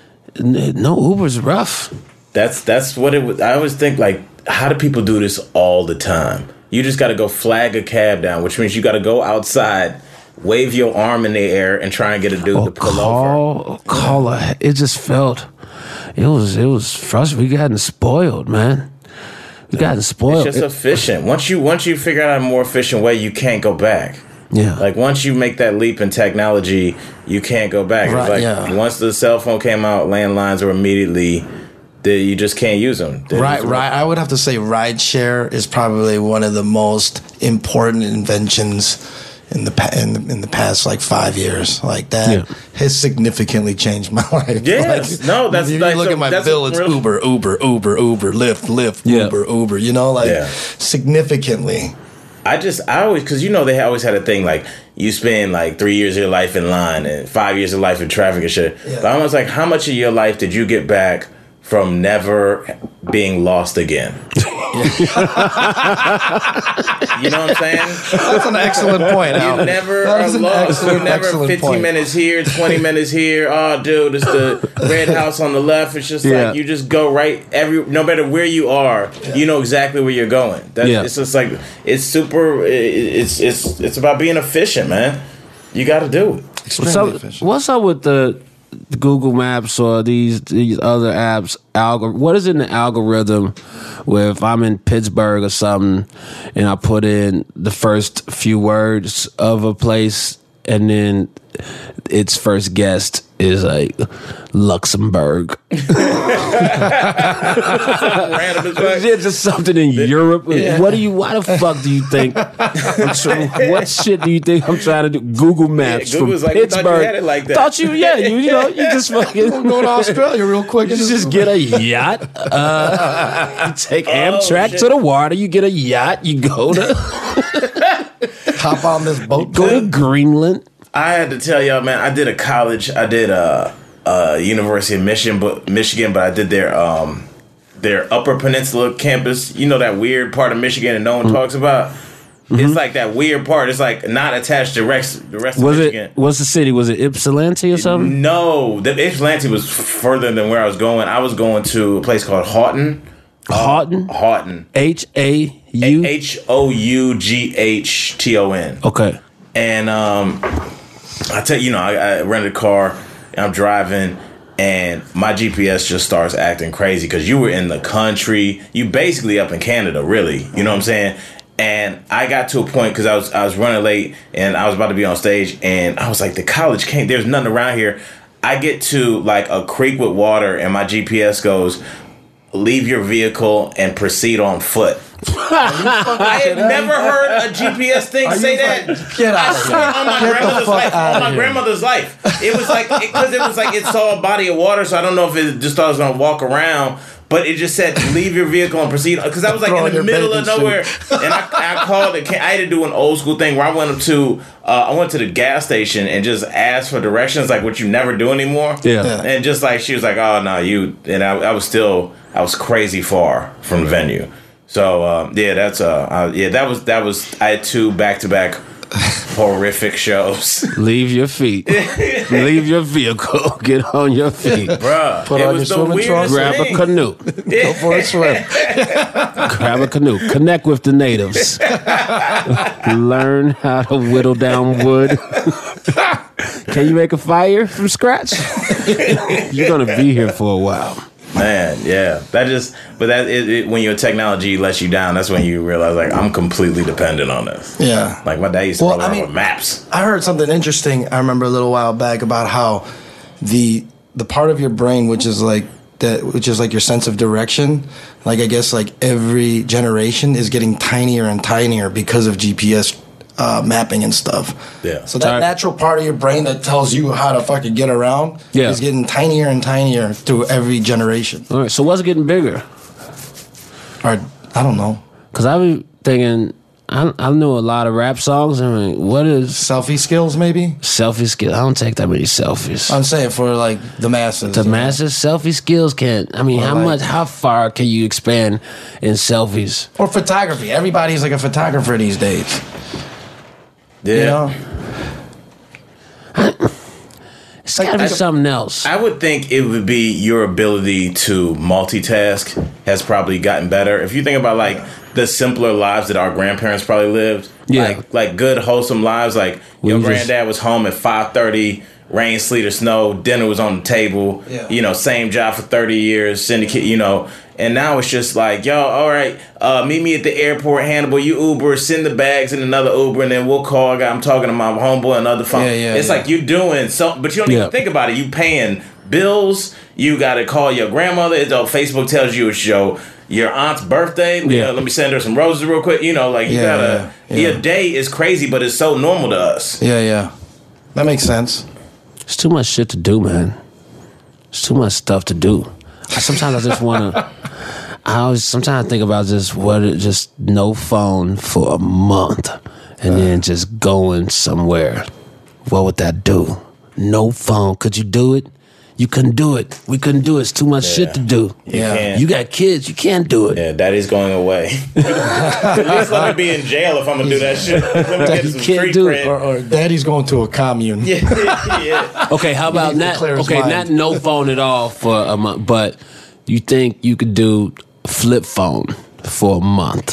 No, Uber's rough. That's that's what it was. I always think like, how do people do this all the time? You just got to go flag a cab down, which means you got to go outside, wave your arm in the air, and try and get a dude Or to pull over. call, call a, it just felt, it was, it was frustrating. We gotten spoiled, man. We gotten spoiled. It's just efficient. Once you once you figure out a more efficient way, you can't go back. yeah. Like once you make that leap in technology, you can't go back. Right, it's like yeah. once the cell phone came out, landlines were immediately. They, you just can't use them. They're Right, just- right. I would have to say rideshare is probably one of the most important inventions in the pa- in the, in the past like five years. Like that Yeah. has significantly changed my life. Yes. Like, No, that's- if you like, look so at my that's bill. It's real- Uber, Uber, Uber, Uber, Lyft, Lyft, Yeah. Uber, Uber. You know, like Yeah. significantly. I just, I always, because you know, they always had a thing like you spend like three years of your life in line and five years of life in traffic and shit. Yeah. But I was like, how much of your life did you get back from never being lost again? You know what I'm saying? That's an excellent point. You Al. never That are is an lost. excellent, You never excellent fifteen point. minutes here, twenty minutes here. Oh, dude, it's the red house on the left. It's just Yeah. like you just go right every. No matter where you are, you know exactly where you're going. That, Yeah. It's just like it's super. it- It's it's it's about being efficient, man. You got to do it. What's Extremely up, efficient. what's up with the Google Maps or these these other apps? Algor- what is in the algorithm where if I'm in Pittsburgh or something and I put in the first few words of a place and then its first guest is like Luxembourg. Random as fuck. Yeah, just something in Europe. What do you? Why the fuck do you think? I'm try- what shit do you think I'm trying to do? Google Maps Yeah, from Google's like, we Pittsburgh. thought you had it like that. Thought you? Yeah, you, you know, you just fucking Go to Australia real quick. You just get a yacht. Uh, you take Oh, Amtrak shit. to the water. You get a yacht. You go to hop on this boat. go to Greenland. I had to tell y'all, man. I did a college. I did a, a University of Michigan, but Michigan, but I did their um their Upper Peninsula campus. You know that weird part of Michigan that no one Mm-hmm. talks about. It's like that weird part. It's like not attached to the rest, the rest Was of it? Michigan. What's the city? Was it Ypsilanti or something? No, the Ypsilanti was f- further than where I was going. I was going to a place called Houghton. Houghton. Houghton. H A U. H O U G H T O N. Okay. And um, I tell you, you know, I, I rented a car and I'm driving, and my G P S just starts acting crazy because you were in the country. You basically up in Canada, really. You know what I'm saying? And I got to a point because I was I was running late and I was about to be on stage, and I was like, the college can't. There's nothing around here. I get to like a creek with water, and my G P S goes, leave your vehicle and proceed on foot. I had never heard a G P S thing say that. Get out of here. On my Get grandmother's the fuck life. out On of my here. grandmother's life. It was like, because it, it was like it saw a body of water, so I don't know if it just thought I was going to walk around. But it just said, leave your vehicle and proceed. Because I was like Throw in the your middle of bathing nowhere. And I, I called it. I had to do an old school thing where I went up to, uh, I went to the gas station and just asked for directions, like what you never do anymore. Yeah. Yeah. And just like, she was like, oh, no, you. And I, I was still, I was crazy far from the venue. So, um, yeah, that's, uh, uh, yeah, that was, that was, I had two back to back horrific shows. Leave your feet. Leave your vehicle. Get on your feet. Bruh, Put it on was your the swimming weirdest trunks. Grab thing. a canoe. Go for a swim. Grab a canoe. Connect with the natives. Learn how to whittle down wood. Can you make a fire from scratch? You're going to be here for a while. Man, yeah, that just, but that it, it, when your technology lets you down, that's when you realize like I'm completely dependent on this. Yeah. Like my dad used to Well, roll I around mean- with maps. I heard something interesting. I remember a little while back about how the the part of your brain which is like that, which is like your sense of direction. Like I guess like every generation is getting tinier and tinier because of G P S uh, mapping and stuff. Yeah. So that Sorry. natural part of your brain that tells you how to fucking get around Yeah. is getting tinier and tinier through every generation. All right, so what's getting bigger? Or I don't know. Because I be thinking, I, I knew a lot of rap songs. I mean, what is Selfie skills, maybe. selfie skill? I don't take that many selfies. I'm saying for like the masses. The you know? masses, selfie skills can't. I mean, Or how like- much, how far can you expand in selfies? Or photography. Everybody's like a photographer these days. Yeah. You know? It's got to be I- something else. I would think it would be your ability to multitask has probably gotten better. If you think about like the simpler lives that our grandparents probably lived, Yeah. like like good wholesome lives, like We your just- granddad was home at five thirty, rain, sleet, or snow, dinner was on the table. Yeah. You know, same job for thirty years, syndicate. You know, and now it's just like, yo, all right, uh, meet me at the airport, Hannibal. You Uber, send the bags in another Uber, and then we'll call. I got- I'm talking to my homeboy on another phone. Yeah, yeah, it's yeah. like you're doing so, but you don't Yeah. even think about it. You paying bills. You got to call your grandmother. It's, oh, Facebook tells you it's your your aunt's birthday. You Yeah. know, let me send her some roses real quick. You know, like you Yeah, gotta. yeah, yeah. Your day is crazy, but it's so normal to us. Yeah, yeah. That makes sense. It's too much shit to do, man. It's too much stuff to do. I, sometimes I just want to. I always sometimes I think about just what it, just no phone for a month, and then just going somewhere. What would that do? No phone. Could you do it? You couldn't do it. We couldn't do it. It's too much shit to do. You Yeah. can't. You got kids. You can't do it. Yeah, daddy's going away. At least let me be in jail if I'm gonna do that shit. Let me get You some can't street do it. cred. Or, or daddy's going to a commune. Yeah, yeah. Okay, how about needs to not? clear his Okay, mind. not no phone at all for a month. But you think you could do flip phone for a month?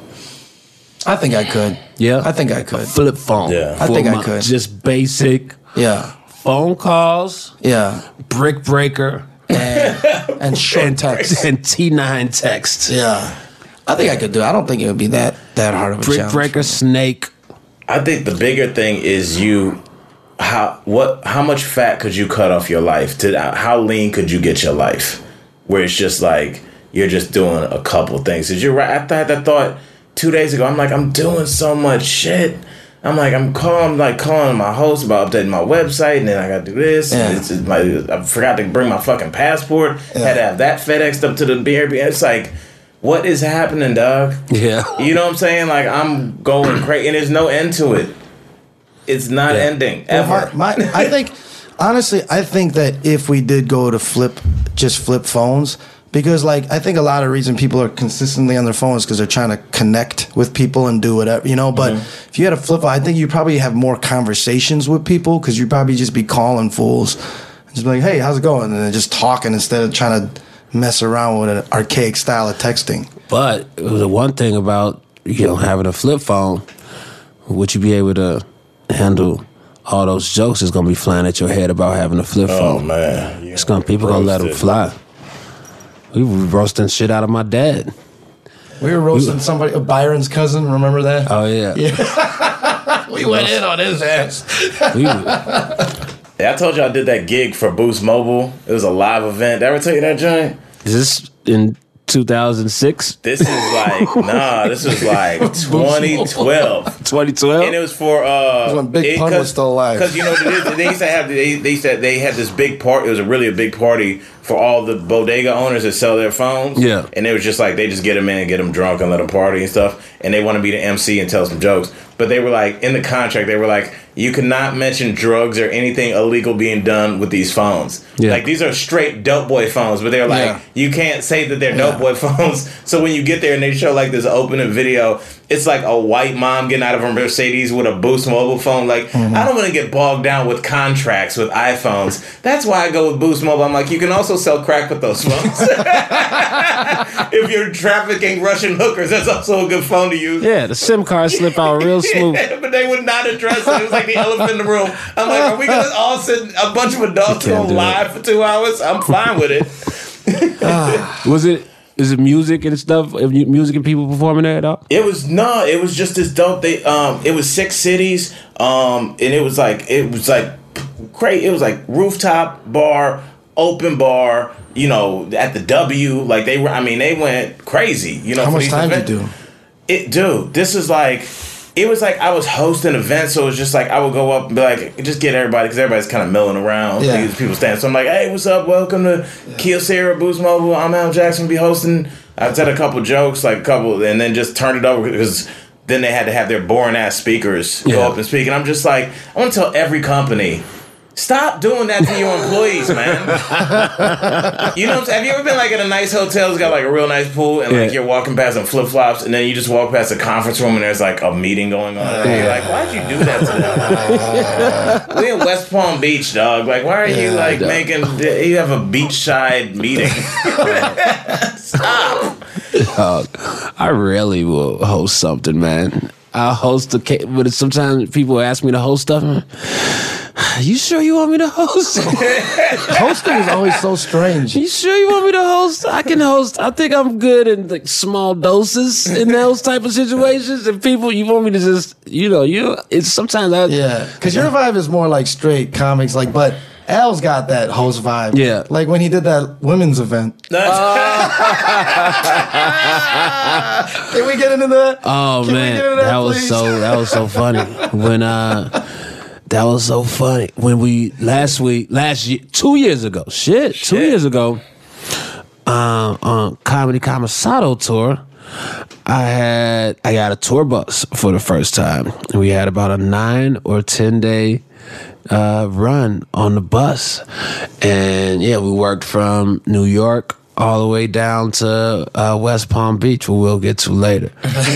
I think I could. Yeah? I think I could. Flip phone. Yeah. I for a think I month. could. Just basic Yeah. phone calls, Yeah. brick breaker, And, and short text. and T nine text. Yeah. I think I could do it. I don't think it would be that, that hard of a Brick challenge. breaker, snake. I think the bigger thing is you. How what? How much fat could you cut off your life? To how lean could you get your life? Where it's just like you're just doing a couple things. Cause you're right. I had that thought two days ago. I'm like, I'm doing so much shit. I'm like, I'm calling, I'm like calling my host about updating my website, and then I got to do this. Yeah. And it's just my, I forgot to bring my fucking passport. Yeah. Had to have that FedExed up to the Airbnb. It's like, what is happening, dog? Yeah. You know what I'm saying? Like I'm going crazy, and there's no end to it. It's not Yeah. ending Well, ever. my, my, I think, honestly, I think that if we did go to flip, just flip phones, because like I think a lot of reason people are consistently on their phones because they're trying to connect with people and do whatever, you know. But Mm-hmm. if you had a flip phone, I think you probably have more conversations with people because you'd probably just be calling fools, and just be like, "Hey, how's it going?" and then just talking instead of trying to mess around with an archaic style of texting. But the one thing about you know having a flip phone, would you be able to handle all those jokes that's gonna be flying at your head about having a flip Oh phone? man, It's gonna people gonna let them Roasted. fly. We were roasting shit out of my dad. We were roasting somebody, uh, Byron's cousin. Remember that? Oh yeah. Yeah. We went in on his ass. We, Yeah, I told you I did that gig for Boost Mobile. It was a live event. Did I ever tell you that, Johnny? is this in two thousand six? This is like, nah, this was like twenty twelve. twenty twelve? And it was for uh, was when Big it- Pun was still alive. Because you know they, they used to have they they said they had this big party. It was a really a big party for all the bodega owners that sell their phones. Yeah. And it was just like they just get them in and get them drunk and let them party and stuff. And they want to be the M C and tell some jokes. But they were like in the contract. They were like, you cannot mention drugs or anything illegal being done with these phones. Yeah. Like these are straight dope boy phones, but they're like Yeah. you can't say that they're Yeah. dope boy phones. So when you get there and they show like this opening video, it's like a white mom getting out of a Mercedes with a Boost Mobile phone. Like Mm-hmm. I don't want to get bogged down with contracts with iPhones. That's why I go with Boost Mobile. I'm like, you can also sell crack with those phones. If you're trafficking Russian hookers, that's also a good phone to use. Yeah, the SIM card slip out real smooth. Yeah, but they would not address it. It was like the elephant in the room. I'm like, are we gonna all sit a bunch of adults You can't go do live for two hours? I'm fine with it. Was it? Is it music and stuff? If you- Music and people performing there at all? It was no, it was just this dope. They um, it was six cities, um, and it was like it was like great. It was like rooftop bar, open bar. You know, at the W, like they were. I mean, they went crazy. You know, How for much these time did events. you do? It, dude, this is like, it was like I was hosting events, so it was just like I would go up and be like, just get everybody, because everybody's kind of milling around. Yeah. These people standing. So I'm like, hey, what's up? Welcome to Kyocera Boost Mobile. I'm Al Jackson, be hosting. I said a couple jokes, like a couple, and then just turned it over because then they had to have their boring ass speakers go Yeah. up and speak. And I'm just like, I want to tell every company, stop doing that to your employees, man. You know what I'm saying? Have you ever been like in a nice hotel that's got like a real nice pool and like Yeah. you're walking past in flip flops and then you just walk past a conference room and there's like a meeting going on and you're like, why'd you do that to them? We in West Palm Beach, dog. Like, why are you Yeah, like dog. making? You have a beachside meeting. Stop. I rarely will host something, man. I'll host a ca- but sometimes people ask me to host stuff. I'm like, you sure you want me to host? Hosting is always so strange. You sure you want me to host? I can host. I think I'm good in like small doses in those type of situations. And people, you want me to just, you know, you. It's sometimes I. Yeah, because your vibe is more like straight comics, like, but Al's got that host vibe. Yeah. Like when he did that women's event. Can we get into that? Oh Can we man, get into that, that, was please? so that was so funny when uh that was so funny when we last week last year two years ago shit, two Shit. years ago um on Comedy Commissado tour. I had I got a tour bus for the first time. We had about a nine or ten day uh, run on the bus, and yeah, we worked from New York all the way down to uh, West Palm Beach, where we'll get to later.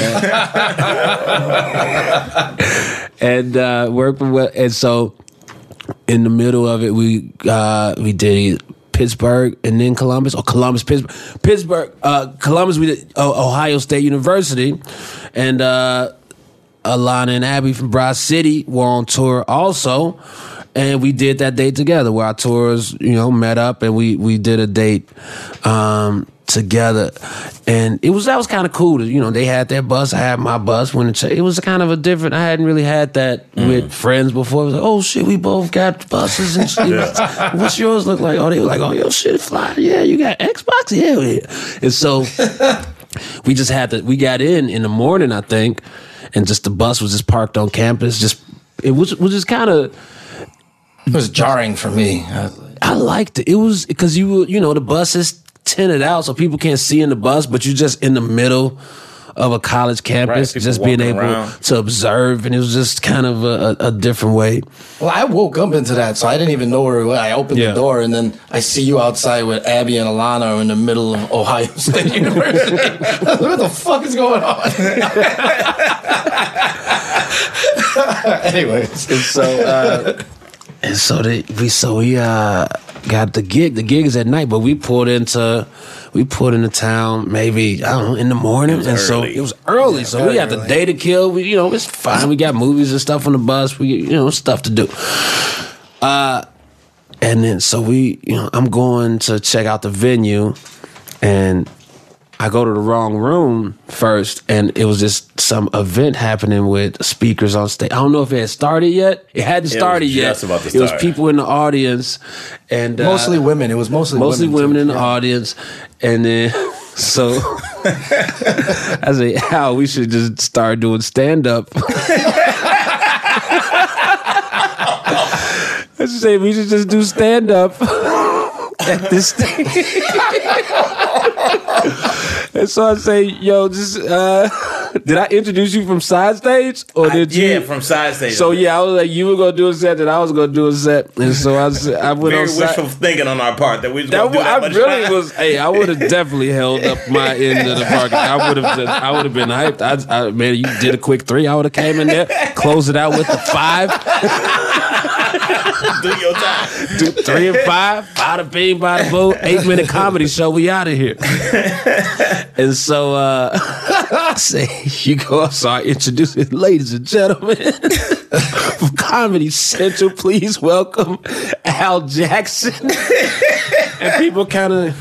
and uh, worked with, and so in the middle of it, we uh, we did Pittsburgh and then Columbus, or Columbus, Pittsburgh, Pittsburgh, uh, Columbus. We did uh, Ohio State University, and uh, Alana and Abby from Broad City were on tour also, and we did that date together. Where our tours, you know, met up and we we did a date um, together, and it was that was kind of cool. You know, they had their bus, I had my bus. When it, it was kind of a different. I hadn't really had that with friends before. It was like, oh shit, we both got buses and shit. What's yours look like? Oh, they were like, oh, your shit fly. Yeah, you got Xbox. Hell yeah. And so we just had to. We got in in the morning, I think. And just the bus was just parked on campus. Just it was was just kind of. It was jarring for me. I was like, I liked it. It was because you were, you know, the bus is tinted out, so people can't see in the bus, but you're just in the middle of a college campus, Right, just people being walking able around. to observe, and it was just kind of a, a, a different way. well, I woke up into that, so I didn't even know where we were. I opened Yeah. the door, and then I see you outside with Abby and Alana in the middle of Ohio State University. What the fuck is going on? Anyways, And so, uh, and so they, we so we uh, got the gig. The gig is at night, but we pulled into we pulled into town maybe I don't know in the morning, and so early. it was early. so we very had the early. day to kill. We, you know, it's fine. We got movies and stuff on the bus. We you know stuff to do. Uh, and then so we you know I'm going to check out the venue, and I go to the wrong room first, and it was just some event happening with speakers on stage. I don't know if it had started yet. It hadn't It started was yet. just about to It was start. people in the audience, and uh, Mostly women. It was mostly mostly women, women too. in the Yeah. audience, and then so I say, Al, we should just start doing stand up. I should say we should just do stand up at this stage. And so I say, yo, just uh, did I introduce you from side stage or did you? Yeah, from side stage. So yeah, I was like, you were gonna do a set, and I was gonna do a set, and so I, was, I went very on side. wishful thinking on our part that we was That, gonna do that I much really time. was. Hey, I would have definitely held up my end of the bargain. I would have. I would have been hyped. I, I, man, you did a quick three. I would have came in there, closed it out with the five, Do your time. do three and five, bada bing, bada boom, eight minute comedy show. We out of here. And so uh, I say, you go up. So I introduce it, ladies and gentlemen, from Comedy Central. Please welcome Al Jackson. And people kind of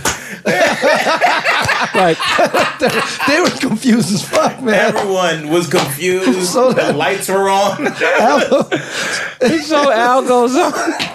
like They were confused as fuck, man. Everyone was confused. So- the lights were on. so Al goes on.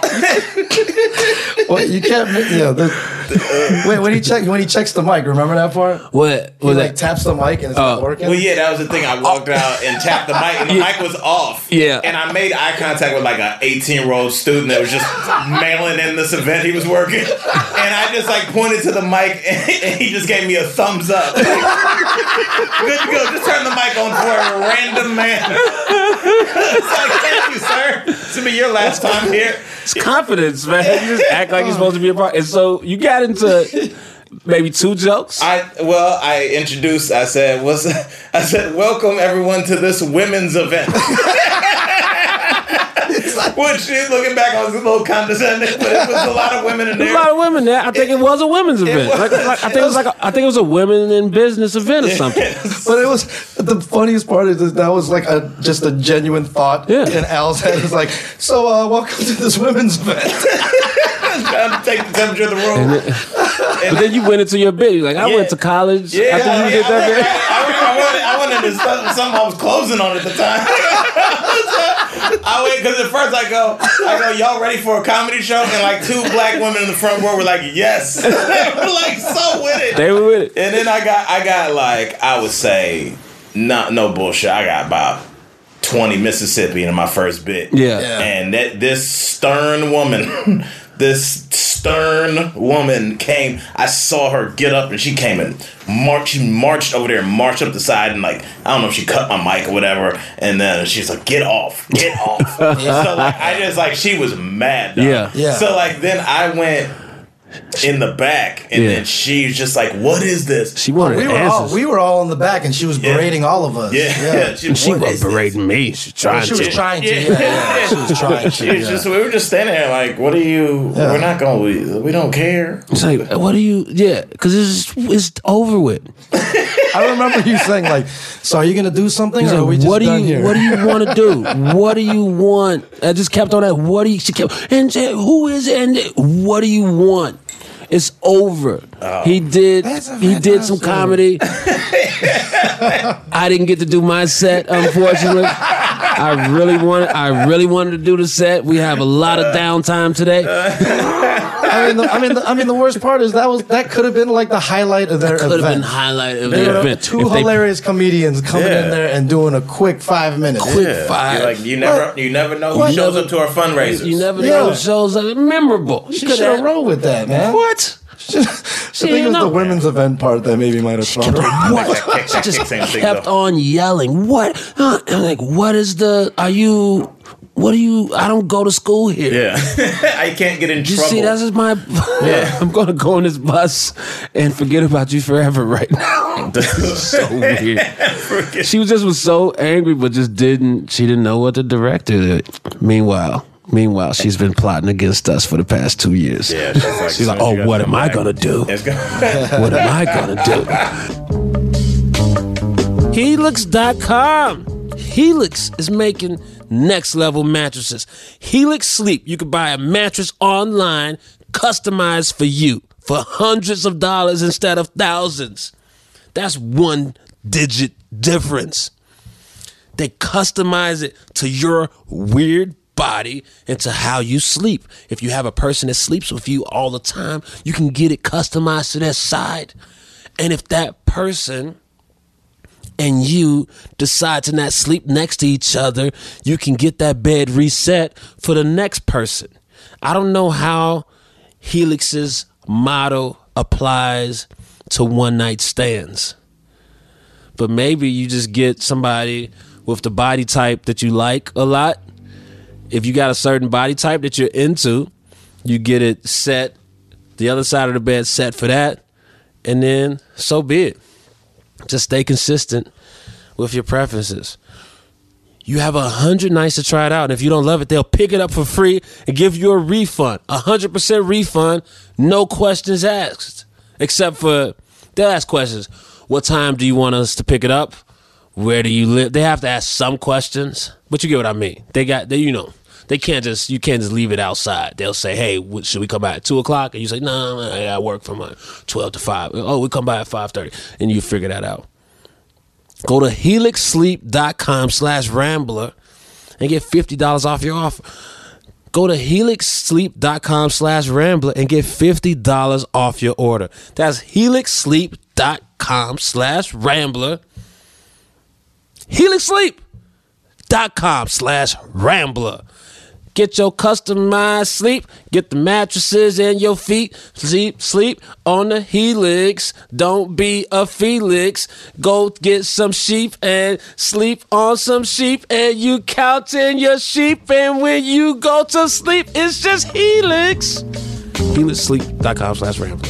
Well, you can't. Yeah. The, wait, when he check when he checks the mic, remember that part? What He was like that? taps the mic and it's not working. Well, yeah, that was the thing. I walked out and tapped the mic, and the mic was off. Yeah. And I made eye contact with like an eighteen-year-old student that was just mailing in this event he was working. And I just like pointed to the mic, and he just gave me a thumbs up. Good to go. Just turn the mic on for a random man. It's like, thank you, sir. This will be your last time here. It's confidence, man. You just act like you're supposed to be a part. And so you got into maybe two jokes. I well, I introduced. I said, "What's?" I said, "Welcome everyone to this women's event." Which, looking back, I was a little condescending, but it was a lot of women in There's there. a lot of women there. I think it, was a women's event. was- Like, like, I think it was like a, I think it was a women in business event or something. But it was the funniest part is that, that was like a just a genuine thought Yeah. in Al's head. It's like, so uh, welcome to this women's event. Trying to take the temperature of the room. But then you went into your bit. You're like, I Yeah. went to college. Yeah, After you yeah, did I, that went, bit. I, I, went, I, went, I went into stuff, something I was closing on at the time. I went because at first I go, I go, y'all ready for a comedy show? And like two black women in the front row were like, yes. They were like so with it. They were with it. And then I got, I got like, I would say, not no bullshit. I got about twenty Mississippi in my first bit. Yeah. Yeah. And that this stern woman, this stern woman came. I saw her get up and she came and marched. She marched over there and marched up the side and like I don't know if she cut my mic or whatever. And then she's like, "Get off, get off." So like I just like she was mad. Dog. Yeah. Yeah. So like then I went in the back and Yeah. then she's just like, "What is this?" She wanted We were all answers. we were all in the back, and she was Yeah. berating all of us. Yeah, yeah. And she "What was is this?" berating me. She's trying She was to. trying to. Yeah. Yeah, yeah. She was trying to. She was yeah. just, we were just standing there like, what are you, Yeah. we're not going, we, we don't care. It's like, what do you? Yeah, because it's it's over with. I remember you saying like, "So are you gonna do something, He's or are we like, just what do done you here?" what do you want to do? What do you want? I just kept on that. What do you? She kept and said, who is it? And what do you want? It's over. He did. That's a He did some fantastic- comedy. I didn't get to do my set, unfortunately. I really wanted. I really wanted to do the set. We have a lot of downtime today. I mean, the, I mean, the, I mean, the worst part is that was that could have been like the highlight of their Could have been event. highlight of There the were event. two If they hilarious comedians coming Yeah. in there and doing a quick five minutes. Quick Yeah. five. You're like, you never, you never know who What? shows up to our fundraisers. You never Yeah. know what shows up. Memorable. She could should have rolled with that, man. What? I think it didn't was know. the women's event part that maybe might have thrown her. What? That kick- She that just kicks anything, kept though. on yelling. What? Huh? I'm like, what is the? Are you? What are you? I don't go to school here. Yeah. I can't get in You trouble. see, that's just my. Yeah. I'm gonna go on this bus and forget about you forever right now. So weird. Forget- She was just was so angry, but just didn't. She didn't know what the director did. Meanwhile, meanwhile, she's been plotting against us for the past two years. Yeah, she's like, She's like, as soon as oh, you guys what come am I back, gonna do? It's gonna- What am I gonna do? Helix dot com. Helix is making next level mattresses. Helix Sleep. You can buy a mattress online, customized for you, for hundreds of dollars instead of thousands. That's one digit difference. They customize it to your weird body and to how you sleep. If you have a person that sleeps with you all the time, you can get it customized to their side. And if that person and you decide to not sleep next to each other, you can get that bed reset for the next person. I don't know how Helix's motto applies to one night stands, but maybe you just get somebody with the body type that you like a lot. If you got a certain body type that you're into, you get it set, the other side of the bed set for that, and then so be it. Just stay consistent with your preferences. You have a hundred nights to try it out, and if you don't love it, they'll pick it up for free and give you a refund. A hundred percent refund, no questions asked. Except for, they'll ask questions. What time do you want us to pick it up? Where do you live? They have to ask some questions, but you get what I mean. They got, they, you know, they can't just, you can't just leave it outside. They'll say, hey, what, should we come by at two o'clock? And you say, no, nah, I got work from like twelve to five. Oh, we come by at five thirty. And you figure that out. Go to helixsleep.com slash rambler and get fifty dollars off your offer. Go to helixsleep.com slash rambler and get fifty dollars off your order. That's helixsleep.com slash rambler. helixsleep.com slash rambler. Get your customized sleep. Get the mattresses and your feet. Sleep, sleep on the Helix. Don't be a Felix. Go get some sheep and sleep on some sheep. And you counting your sheep. And when you go to sleep, it's just Helix. helixsleep.com slash rambler.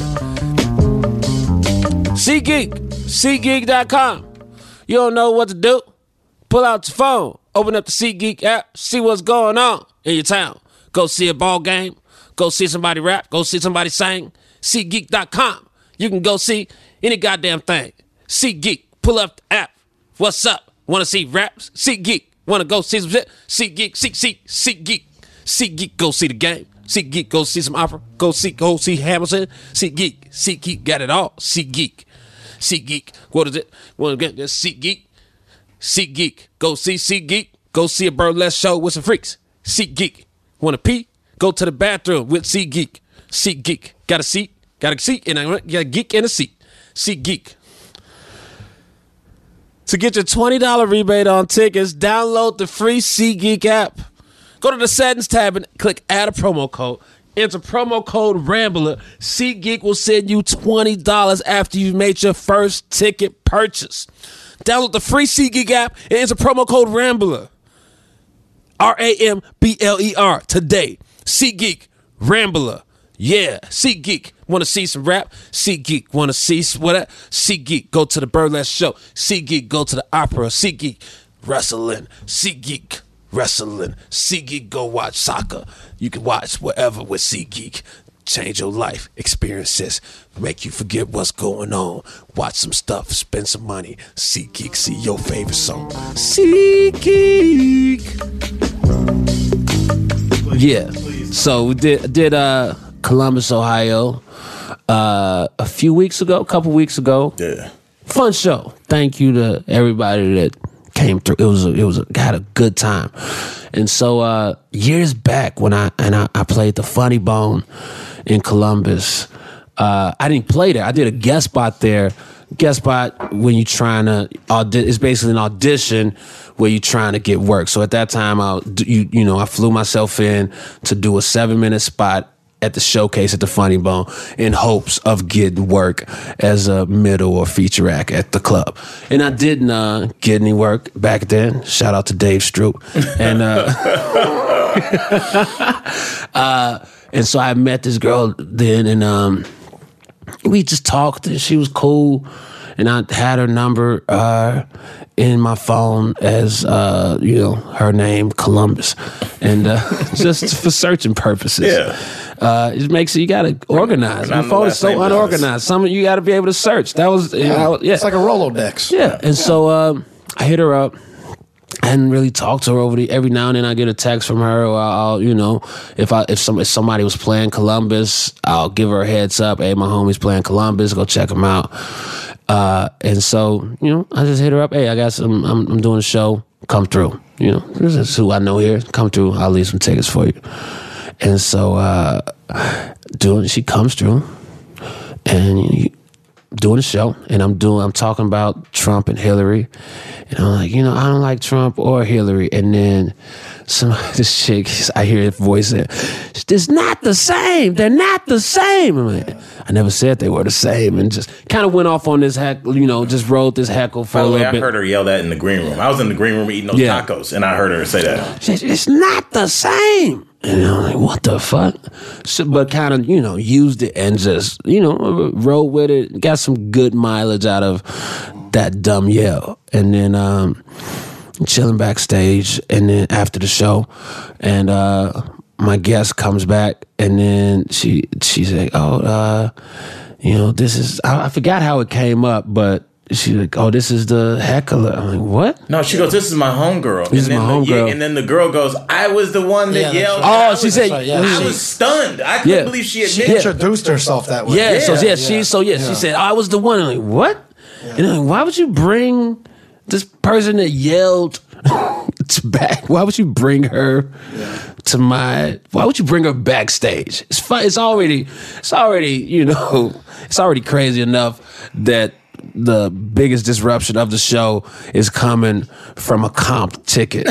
SeatGeek. SeatGeek dot com. You don't know what to do? Pull out your phone. Open up the SeatGeek app. See what's going on in your town. Go see a ball game. Go see somebody rap. Go see somebody sing. SeatGeek dot com. You can go see any goddamn thing. SeatGeek. Pull up the app. What's up? Want to see raps? SeatGeek. Want to go see some shit? SeatGeek. Seat, seat, SeatGeek. SeatGeek. Go see the game. SeatGeek. Go see some opera. Go see, go see Hamilton. SeatGeek. SeatGeek got it all. SeatGeek. SeatGeek. What is it? Want to get this? SeatGeek. SeatGeek. Go see SeatGeek. Go see a burlesque show with some freaks. SeatGeek. Want to pee? Go to the bathroom with SeatGeek. SeatGeek. Got a seat? Got a seat and a, got a geek and a seat. SeatGeek. To get your twenty dollars rebate on tickets, download the free SeatGeek app. Go to the settings tab and click add a promo code. Enter promo code Rambler. SeatGeek will send you twenty dollars after you've made your first ticket purchase. Download the free SeatGeek app and enter promo code Rambler. R A M B L E R today. SeatGeek, Rambler. Yeah, SeatGeek. Want to see some rap? SeatGeek. Want to see what? SeatGeek. Go to the burlesque show. SeatGeek. Go to the opera. SeatGeek. Wrestling. SeatGeek. Wrestling. SeatGeek. Go watch soccer. You can watch whatever with SeatGeek. Change your life experiences. Make you forget what's going on. Watch some stuff. Spend some money. SeatGeek. See your favorite song. SeatGeek. Yeah. So we did did uh Columbus, Ohio, uh, a few weeks ago, a couple weeks ago. Yeah. Fun show. Thank you to everybody that came through. It was a, it was a, had a good time. And so uh, years back when I and I, I played the Funny Bone in Columbus, uh, I didn't play there. I did a guest spot there. Guest spot when you're trying to audi- it's basically an audition where you're trying to get work. So at that time, I you you know I flew myself in to do a seven minute spot at the showcase at the Funny Bone in hopes of getting work as a middle or feature act at the club. And I didn't uh, get any work back then. Shout out to Dave Stroop. And uh, uh, and so I met this girl then, and um, we just talked, and she was cool. And I had her number uh, in my phone as, uh, you know, her name, Columbus. And uh, just for searching purposes. Yeah. Uh, it makes it, you got to organize. My phone is so unorganized. Some of you got to be able to search. That was, you know, yeah. It's like a Rolodex. Yeah. And so uh, I hit her up. I hadn't really talked to her over the, every now and then I get a text from her, or I'll, you know, if I if some if somebody was playing Columbus, I'll give her a heads up. Hey, my homie's playing Columbus, go check him out. Uh, and so, you know, I just hit her up. Hey, I got some, I'm, I'm doing a show. Come through. You know, this is who I know here. Come through. I'll leave some tickets for you. And so, uh, doing, she comes through and you, doing a show, and I'm doing, I'm talking about Trump and Hillary, and I'm like, you know, I don't like Trump or Hillary, and then some this chick, I hear her voice say, "It's not the same. They're not the same." I'm like, I never said they were the same, and just kind of went off on this heck, you know, just rode this heckle for By a the way, little I bit. heard her yell that in the green room. I was in the green room eating those Yeah. tacos, and I heard her say that. She said, "It's not the same." And I'm like, what the fuck? So, but kind of, you know, used it and just, you know, rode with it. Got some good mileage out of that dumb yell. And then um, chilling backstage. And then after the show, and uh, my guest comes back. And then she she's like, oh, uh, you know, this is, I, I forgot how it came up, but she's like, oh, this is the heckler. I'm like, what? No, she goes, "This is my homegirl." This is and then my the, homegirl. yeah, and then the girl goes, "I was the one that Yeah, that's yelled." right. Oh, I she was- said- Right, yeah. I She- was stunned. I couldn't Yeah. believe she She admitted. introduced herself that way. Yeah, so yeah, Yeah. she so yeah, Yeah. she said, I was the one. I'm like, what? And I'm like, why would you bring this person that yelled to back? Why would you bring her to my? Why would you bring her backstage? It's fun. It's already, it's already, you know, it's already crazy enough that the biggest disruption of the show is coming from a comp ticket.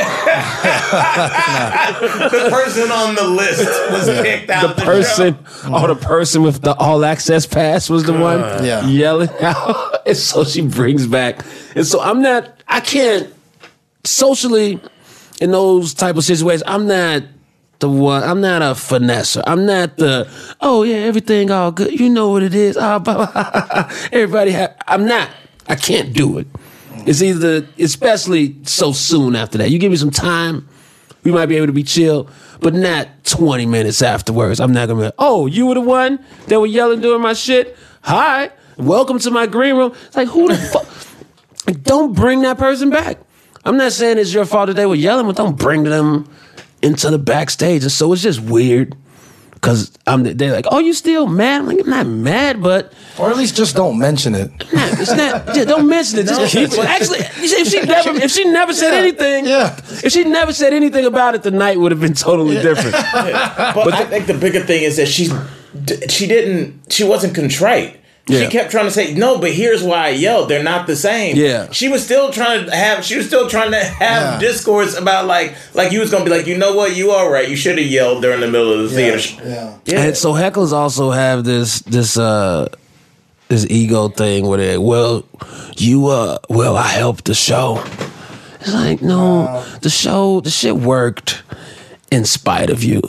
The person on the list was kicked out. The of the person, show. oh, the person with the all access pass was the one Yeah. yelling out. And so she brings back. And so I'm not, I can't, socially, in those type of situations, I'm not the one, I'm not a finesser. I'm not the, oh yeah, everything all good. You know what it is. Ah, blah, blah. Everybody, ha-. I'm not. I can't do it. It's either, especially so soon after that. You give me some time, we might be able to be chill, but not twenty minutes afterwards. I'm not gonna be like, oh, you were the one that were yelling during my shit? Hi, welcome to my green room. It's like, who the fuck? Don't bring that person back. I'm not saying it's your fault that they were yelling, but don't bring them into the backstage. And so it's just weird. Cause I'm, they're like, oh, you still mad? I'm like, I'm not mad, but Or at least just don't mention it. nah, it's not. Yeah, don't mention it. Just No, keep it. but- Actually, if she never, if she never said anything, Yeah. if she never said anything about it, the night would have been totally different. But, I think the bigger thing is that she, she didn't, she wasn't contrite. Yeah. She kept trying to say, no, but here's why I yelled. They're not the same. Yeah. She was still trying to have, she was still trying to have Yeah. discourse about like, like you was going to be like, you know what? You all right. You should have yelled during the middle of the Yeah. theater. Yeah. Yeah. And so hecklers also have this this uh this ego thing where they, well, you uh well, I helped the show. It's like, no, the show, the shit worked in spite of you,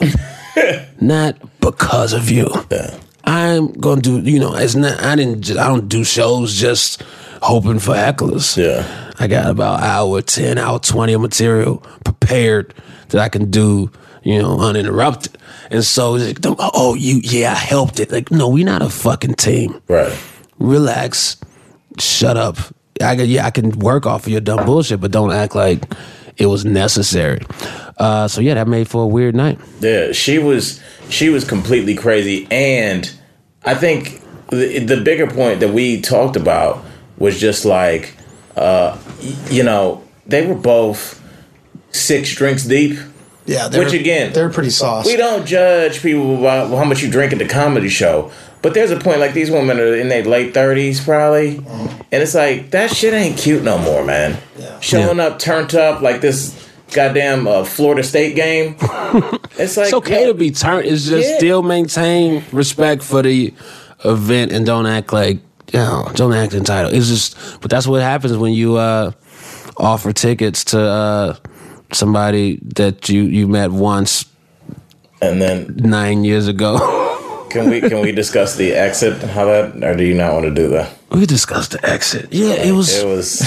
not because of you. Yeah. I'm gonna do, you know, it's not. I didn't. Just, I don't do shows just hoping for hecklers. Yeah. I got about hour ten, hour twenty of material prepared that I can do, you know, uninterrupted. And so, it's like, don't- oh, you, yeah, I helped it. Like, no, we not a fucking team. Right. Relax. Shut up. I can, yeah, I can work off of your dumb bullshit, but don't act like it was necessary. Uh, so yeah, that made for a weird night. Yeah, she was she was completely crazy, and I think the, the bigger point that we talked about was just like, uh, y- you know, they were both six drinks deep. Yeah. They're, Which again, they're pretty sauce. We don't judge people about how much you drink at the comedy show, but there's a point like these women are in their late thirties probably, and it's like that shit ain't cute no more, man. Yeah. Showing up turned up like this goddamn uh, Florida State game. It's like It's okay yeah. to be turned. It's just Yeah. still maintain respect for the event and don't act like, you know, don't act entitled. It's just, but that's what happens when you uh, offer tickets to uh, somebody that you, you met once And then nine years ago. can we can we discuss the exit? How that, or do you not want to do that? We discussed the exit. Yeah, it was. It was.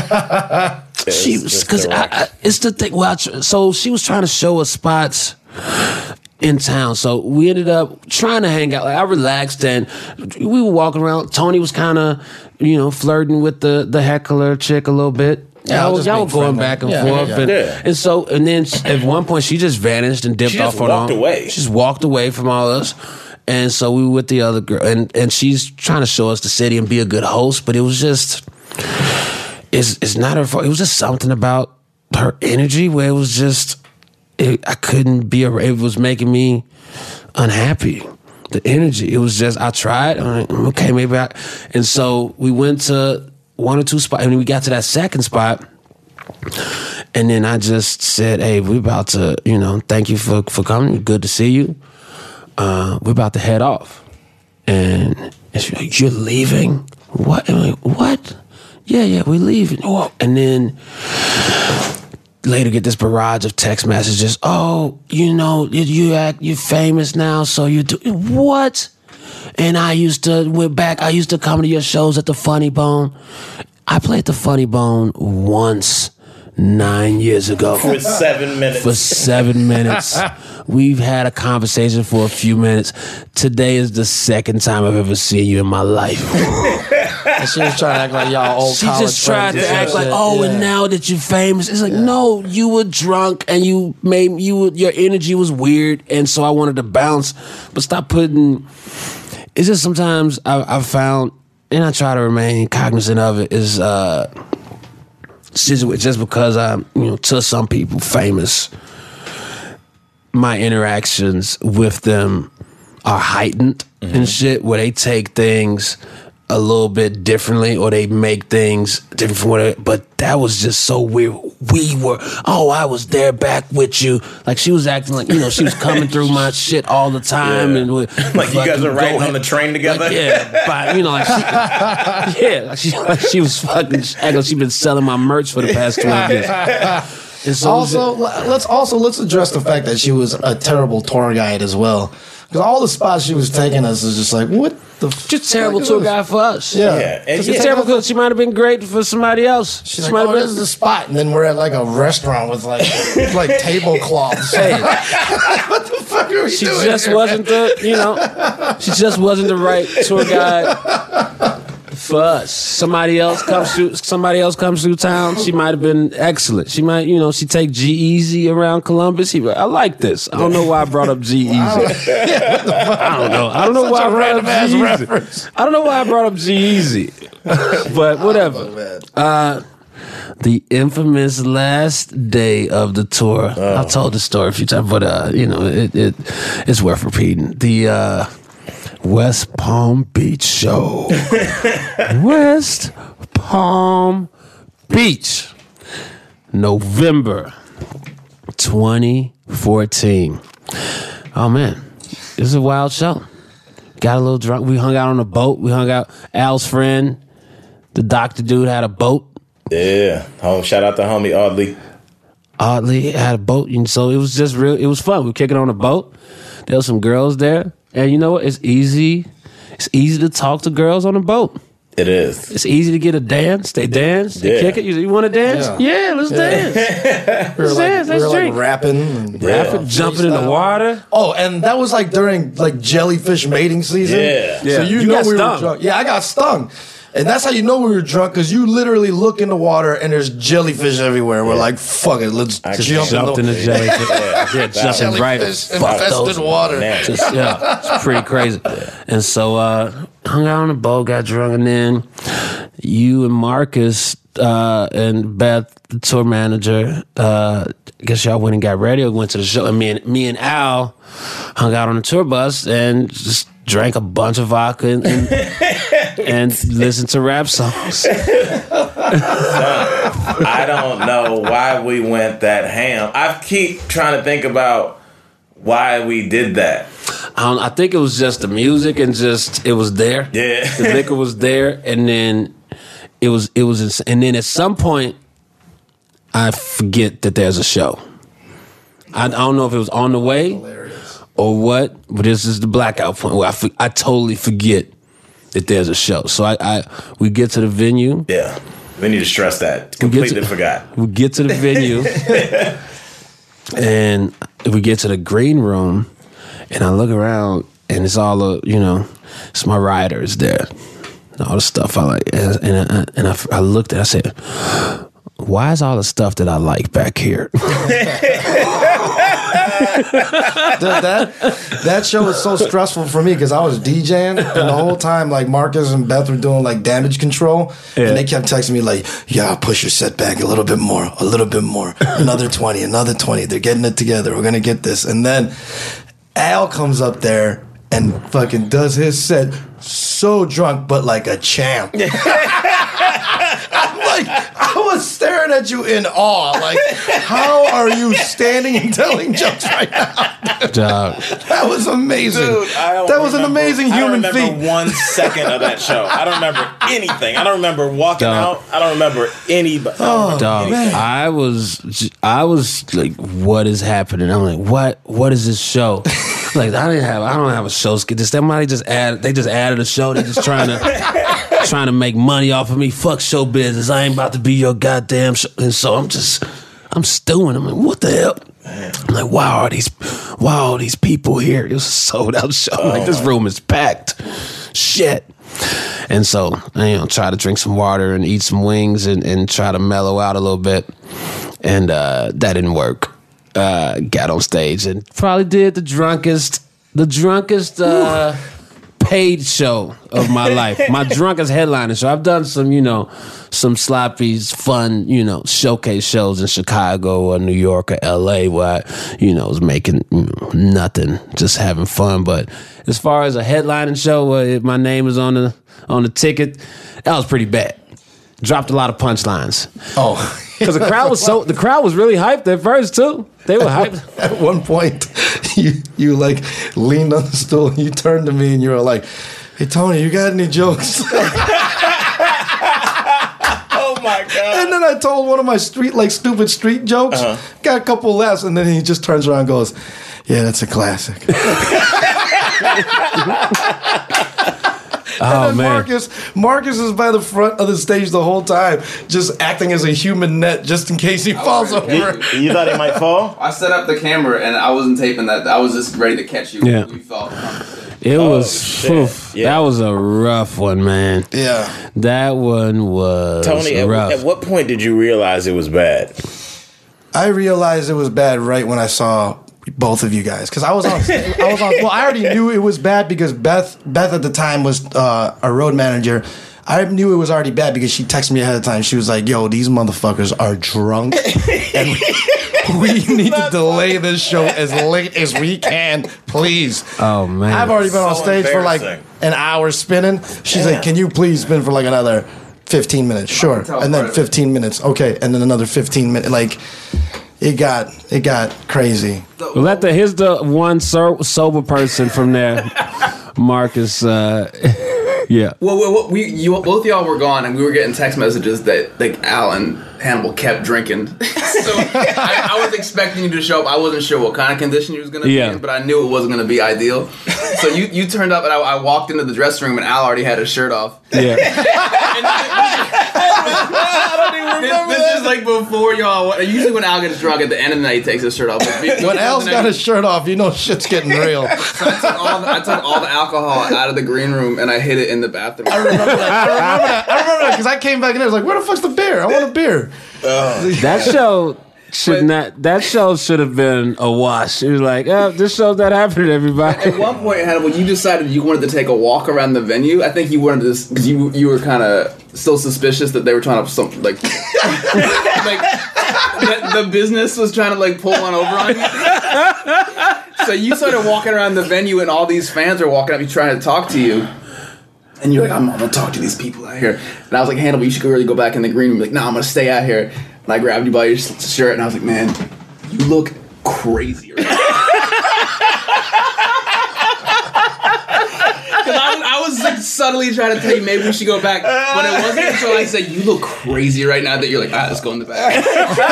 it She was was just because a wreck. it's the thing. Well, I tr- so she was trying to show us spots in town. So we ended up trying to hang out. Like I relaxed and we were walking around. Tony was kind of, you know, flirting with the the heckler chick a little bit. Yeah, y'all, just y'all were being going friendly. back and Yeah, forth, yeah. and, Yeah. and so and then at one point she just vanished and dipped She just off on walked her own. away. She just walked away from all us. And so we were with the other girl, and, and she's trying to show us the city and be a good host, but it was just, it's, it's not her fault. It was just something about her energy where it was just, it, I couldn't be, a, it was making me unhappy. The energy, it was just, I tried, I'm like, okay, maybe I, and so we went to one or two spots, and we got to that second spot, and then I just said, hey, we about to, you know, thank you for, for coming, good to see you. Uh, we're about to head off. And, and she's like, you're leaving? What? I'm like, what? Yeah, yeah, we're leaving. Oh. And then later get this barrage of text messages. Oh, you know, you, you act, you're famous now, so you do, what? And I used to, went back, I used to come to your shows at the Funny Bone. I played the Funny Bone once. Nine years ago. For seven minutes. For seven minutes. We've had a conversation for a few minutes. Today is the second time I've ever seen you in my life. And she was trying to act like y'all old She college just tried friends to and act like, shit. oh, Yeah. and now that you're famous, it's like, no, you were drunk and you made you were, your energy was weird, and so I wanted to bounce. But stop putting. It's just sometimes I, I've found, and I try to remain cognizant of it. Is uh. just because I'm, you know, to some people famous, my interactions with them are heightened mm-hmm. and shit, where they take things a little bit differently, or they make things different from what it, but that was just so weird. We were, oh, I was there back with you. Like, she was acting like, you know, she was coming through my shit all the time. Yeah. And we, like, you guys are riding on the train together? Like, yeah, but, you know, like, she, yeah, like she, like she was fucking, acting like she been selling my merch for the past twelve years. And so Also, let's also let's address the fact that she was a terrible tour guide as well. Because all the spots she was taking us is just like, what the f- just terrible fuck is tour this? guide for us. Yeah. Yeah, and It's yeah. terrible because she might have been great for somebody else. She's she like, might oh, have this is the spot. And then we're at like a restaurant with like like tablecloths. Hey, What the fuck are we she doing just here, wasn't the, you know, she just wasn't the right tour guide for us. Somebody else comes through. Somebody else comes through town. She might have been excellent. She might, you know, she take G-Eazy around Columbus. He, I like this. I don't know why I brought up G-Eazy. I don't know. I don't know Such why a I brought random up ass G-Eazy. reference. I don't know why I brought up G-Eazy. But whatever. Uh, the infamous last day of the tour. Oh. I've told the story a few times, but uh, you know, it, it it's worth repeating. The uh, West Palm Beach show. West Palm Beach, November twenty fourteen. Oh man, this is a wild show. Got a little drunk. We hung out on a boat. We hung out. Al's friend, the doctor dude, had a boat. Yeah. Oh, shout out to homie Audley. Oddly, had a boat, and so it was just real. It was fun. We were kicking on a boat. There was some girls there, and you know what? It's easy. It's easy to talk to girls on a boat. It is. It's easy to get a dance. They dance. They Yeah. kick it. You, you want to dance? Yeah. Yeah, let's dance. We were Let's like, dance. we Let's were like drink. rapping. And Rapping, jumping in the water. Oh, and that was like during like jellyfish mating season. Yeah. Yeah. So you, You know got we stung. were drunk. Yeah, I got stung. And that's how you know we were drunk, because you literally look in the water and there's jellyfish everywhere. We're like, fuck it, let's I jump, Jumped in in the the jellyfish. Yeah. Yeah, jumping right. jellyfish Fuck infested those. water. Man. Just, yeah, it's pretty crazy. And so, uh, hung out on the boat, got drunk, and then you and Marcus uh, and Beth, the tour manager, uh, I guess y'all went and got ready or went to the show. And me and me and Al hung out on the tour bus and just drank a bunch of vodka and, and, and listened to rap songs. I don't know why we went that ham. I keep trying to think about why we did that. I, don't, I think it was just the music and just it was there. Yeah. The liquor was there, and then it was it was, ins- and then at some point, I forget that there's a show. I, I don't know if it was on the way or what, but this is the blackout point where I, for, I totally forget that there's a show. So I, I we get to the venue. Yeah. We need to stress that. We get Completely to- forgot. We get to the venue, and we get to the green room, and I look around, and it's all the, you know, it's my riders there, and all the stuff I like, and and I, and I, I looked at, it, I said, why is all the stuff that I like back here? that that show was so stressful for me because I was DJing and the whole time like Marcus and Beth were doing like damage control yeah. and they kept texting me like, yeah, push your set back a little bit more, a little bit more, another twenty, another twenty. They're getting it together. We're gonna get this. And then Al comes up there and fucking does his set so drunk, but like a champ. I'm like, I was staring at you in awe. Like, how are you standing and telling jokes right now? Dog. That was amazing. Dude, I don't that was remember, an amazing human I don't remember feat. one second of that show. I don't remember anything. I don't remember walking Dog. out. I don't remember any. Oh, Dog, man. I was, I was like, "What is happening?" I'm like, "What? What is this show?" Like, I didn't have, I don't have a show skit. Just somebody just added, they just added a show. They just trying to, trying to make money off of me. Fuck show business. I ain't about to be your goddamn show. And so I'm just, I'm stewing. I'm like, what the hell? I'm like, wow, are these, wow, are these people here? It was a sold out show. I'm like, this room is packed. Shit. And so I, you know, try to drink some water and eat some wings and, and try to mellow out a little bit. And uh, that didn't work. Uh, got on stage and probably did the drunkest, the drunkest uh, paid show of my life. My drunkest headliner show. I've done some, you know, some sloppy, fun, you know, showcase shows in Chicago or New York or L A where I, you know, was making you know, nothing, just having fun. But as far as a headlining show where my name is on the on the ticket, that was pretty bad. Dropped a lot of punchlines. Oh. Because the crowd was so the crowd was really hyped at first too. They were hyped. At one point, you you like leaned on the stool and you turned to me and you were like, "Hey Tony, you got any jokes?" Oh my god! And then I told one of my street like stupid street jokes. Uh-huh. Got a couple laughs, and then he just turns around and goes, "Yeah, that's a classic." Oh, and then man. Marcus, Marcus is by the front of the stage the whole time, just acting as a human net, just in case he falls over. You, you thought he might fall? I set up the camera and I wasn't taping that. I was just ready to catch you. Yeah. When you fell. It Oh, was, shit. oof, Yeah. that was a rough one, man. Yeah. That one was Tony, at, rough. at what point did you realize it was bad? I realized it was bad right when I saw both of you guys, because I was on. I was on. Well, I already knew it was bad because Beth, Beth at the time was uh, a road manager. I knew it was already bad because she texted me ahead of time. She was like, "Yo, these motherfuckers are drunk, and we, we need to delay this show as late as we can, please." Oh, man. I've already been on So stage for like embarrassing. an hour spinning. She's Damn. like, "Can you please spin for like another fifteen minutes?" Sure, tell and then part of it. fifteen minutes. Okay, and then another fifteen minutes. Like, it got it got crazy. Well, let the, here's the one so, sober person from there, Marcus. Uh, yeah. Well, well, we you both of y'all were gone, and we were getting text messages that like Al and Hannibal kept drinking. So I, I was expecting you to show up. I wasn't sure what kind of condition you was going to Yeah. be in, but I knew it wasn't going to be ideal. So you, you turned up, and I, I walked into the dressing room, and Al already had his shirt off. Yeah. I don't even This, this is like before y'all. Usually when Al gets drunk, at the end of the night, he takes his shirt off. But When Al's got his shirt off, you know shit's getting real. So I took, all the, I took all the alcohol out of the green room and I hid it in the bathroom. I remember that. I remember that. I remember that because I came back in there. I was like, "Where the fuck's the beer? I want a beer." That show should But- not. That show should have been a wash. It was like, oh, this show's not happening, everybody. At one point, Hannibal, you decided you wanted to take a walk around the venue. I think you wanted this because you you were kind of still suspicious that they were trying to some like like the, the business was trying to like pull one over on you. So you started walking around the venue, and all these fans are walking up, you trying to talk to you. And you're like, I'm, I'm gonna talk to these people out here. And I was like, Hannibal, you should really go back in the green room. Like, no, nah, I'm gonna stay out here. And I grabbed you by your shirt, and I was like, man, you look crazy right now. Because I was, I was like subtly trying to tell you maybe we should go back, but it wasn't until I said you look crazy right now that you're like, ah, let's go in the back.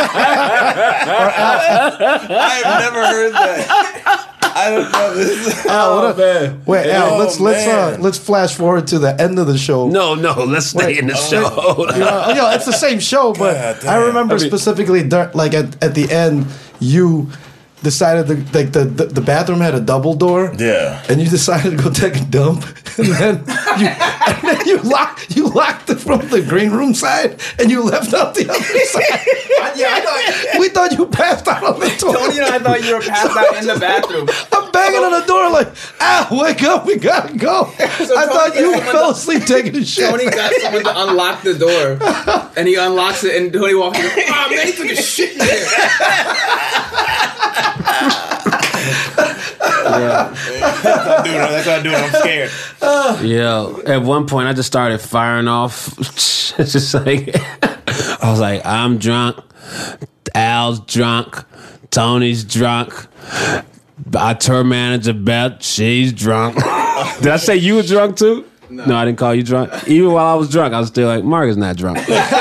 I've never heard that. I don't know this. Al, what Oh, a- man. Wait, Al, Oh, let's let's uh, man. let's flash forward to the end of the show. No, no, let's stay Wait, in the oh, show. You know, you know, it's the same show, but God damn. I remember I mean- specifically dur- like at, at the end, you decided to, like the, the the bathroom had a double door. Yeah. And you decided to go take a dump, and then you and then you locked you locked it from the green room side, and you left out the other side. Yeah, I thought. We thought you passed out on the toilet. Tony and I thought you were passed out in the bathroom. I'm banging on the door like, ah, wake up, we gotta go. I Tony thought you got fell someone asleep taking a shit. Tony got someone to unlock the door, and he unlocks it, and Tony walks in. Oh man, he took a shit in there. Yeah. That's what I do when I'm scared. Yo, at one point I just started firing off. It's just like I was like, I'm drunk, Al's drunk, Tony's drunk, our tour manager Beth, she's drunk. Did I say you were drunk too? No. no, I didn't call you drunk. Even while I was drunk, I was still like, Mark is not drunk.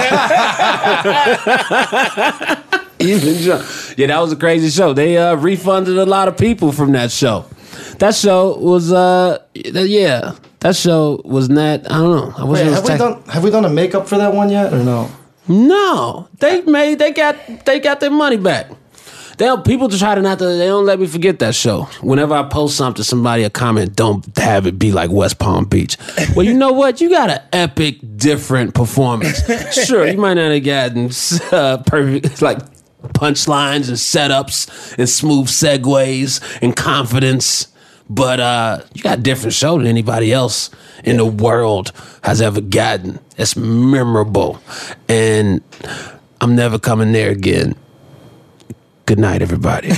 Even drunk. Yeah, that was a crazy show. They uh, refunded a lot of people from that show. That show was, uh, yeah, that show was not, I don't know. I wish Wait, it was have, we tech- done, have we done a makeup for that one yet, or no? No, they made, they got, they got their money back. They don't, people just try to not to, they don't let me forget that show. Whenever I post something, somebody a comment, don't have it be like West Palm Beach. Well, you know what? You got an epic, different performance. Sure, you might not have gotten uh, perfect, like punchlines and setups and smooth segues and confidence, but uh, you got a different show than anybody else in the world has ever gotten. It's memorable, and I'm never coming there again. Good night, everybody.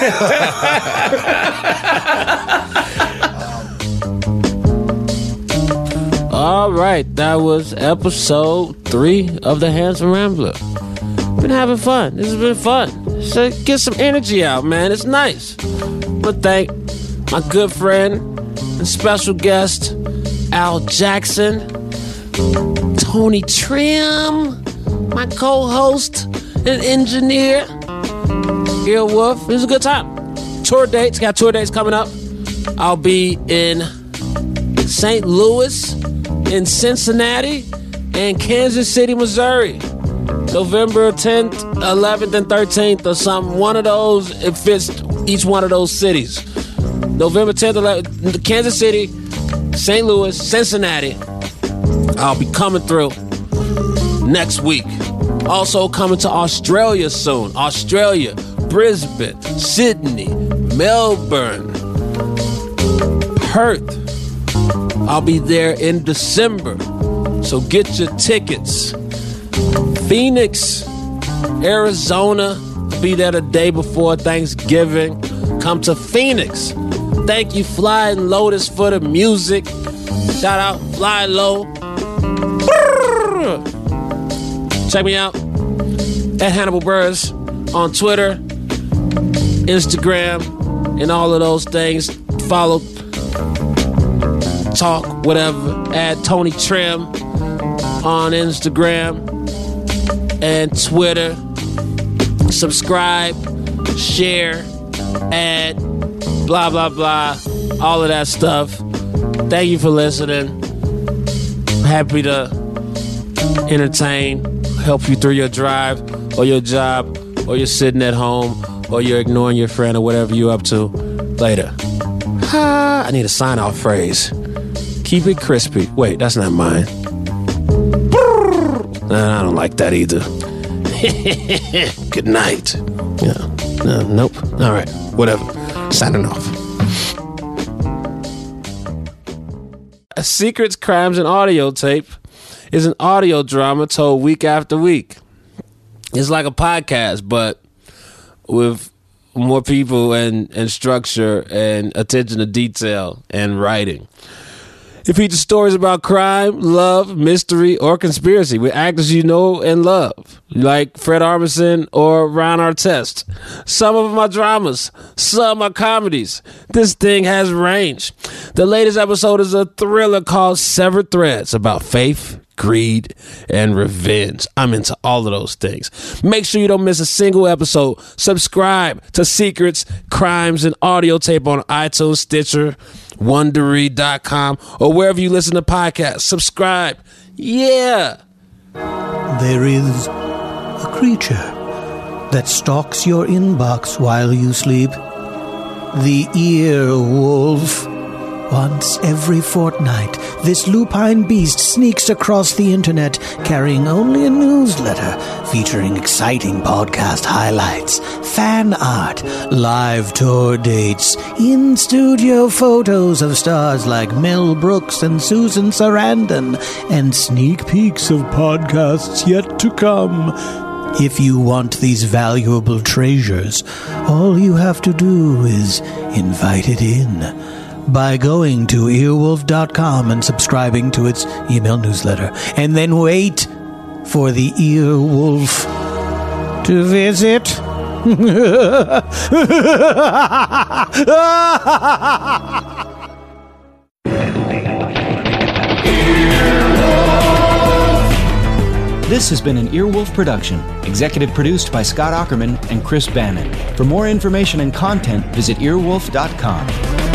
All right, that was episode three of The Handsome Rambler. Been having fun. This has been fun. So get some energy out, man. It's nice. But thank my good friend and special guest, Al Jackson, Tony Trim, my co-host and engineer, Earwolf. It was a good time. Tour dates, got tour dates coming up. I'll be in Saint Louis, in Cincinnati, and Kansas City, Missouri. November tenth, eleventh, and thirteenth, or something. One of those, it fits each one of those cities. November tenth, eleventh, Kansas City, Saint Louis, Cincinnati. I'll be coming through next week. Also coming to Australia soon. Australia, Brisbane, Sydney, Melbourne, Perth. I'll be there in December. So get your tickets. Phoenix, Arizona. Be there the day before Thanksgiving. Come to Phoenix. Thank you, Flying Lotus, for the music. Shout out, Fly Low. Check me out at Hannibal Burrs on Twitter, Instagram, and all of those things. Follow, talk, whatever. Add Tony Trim on Instagram and Twitter. Subscribe, share, add, blah, blah, blah. All of that stuff. Thank you for listening. Happy to entertain, help you through your drive or your job, or you're sitting at home, or you're ignoring your friend, or whatever you're up to. Later. Ha, I need a sign-off phrase. Keep it crispy. Wait, that's not mine. Nah, I don't like that either. Good night. Yeah. No, nope. All right. Whatever. Signing off. A Secrets, Crimes, and Audio Tape is an audio drama told week after week. It's like a podcast, but with more people and, and structure and attention to detail and writing. It features stories about crime, love, mystery, or conspiracy with actors you know and love, like Fred Armisen or Ron Artest. Some of them are dramas, some are comedies. This thing has range. The latest episode is a thriller called Severed Threads about faith, greed, and revenge. I'm into all of those things. Make sure you don't miss a single episode. Subscribe to Secrets, Crimes, and Audio Tape on iTunes, Stitcher, Wondery dot com, or wherever you listen to podcasts. Subscribe. Yeah. There is a creature that stalks your inbox while you sleep. The Earwolf. Once every fortnight, this lupine beast sneaks across the internet, carrying only a newsletter featuring exciting podcast highlights, fan art, live tour dates, in-studio photos of stars like Mel Brooks and Susan Sarandon, and sneak peeks of podcasts yet to come. If you want these valuable treasures, all you have to do is invite it in by going to earwolf dot com and subscribing to its email newsletter, and then wait for the Earwolf to visit. This has been an Earwolf production, executive produced by Scott Aukerman and Chris Bannon. For more information and content, visit earwolf dot com.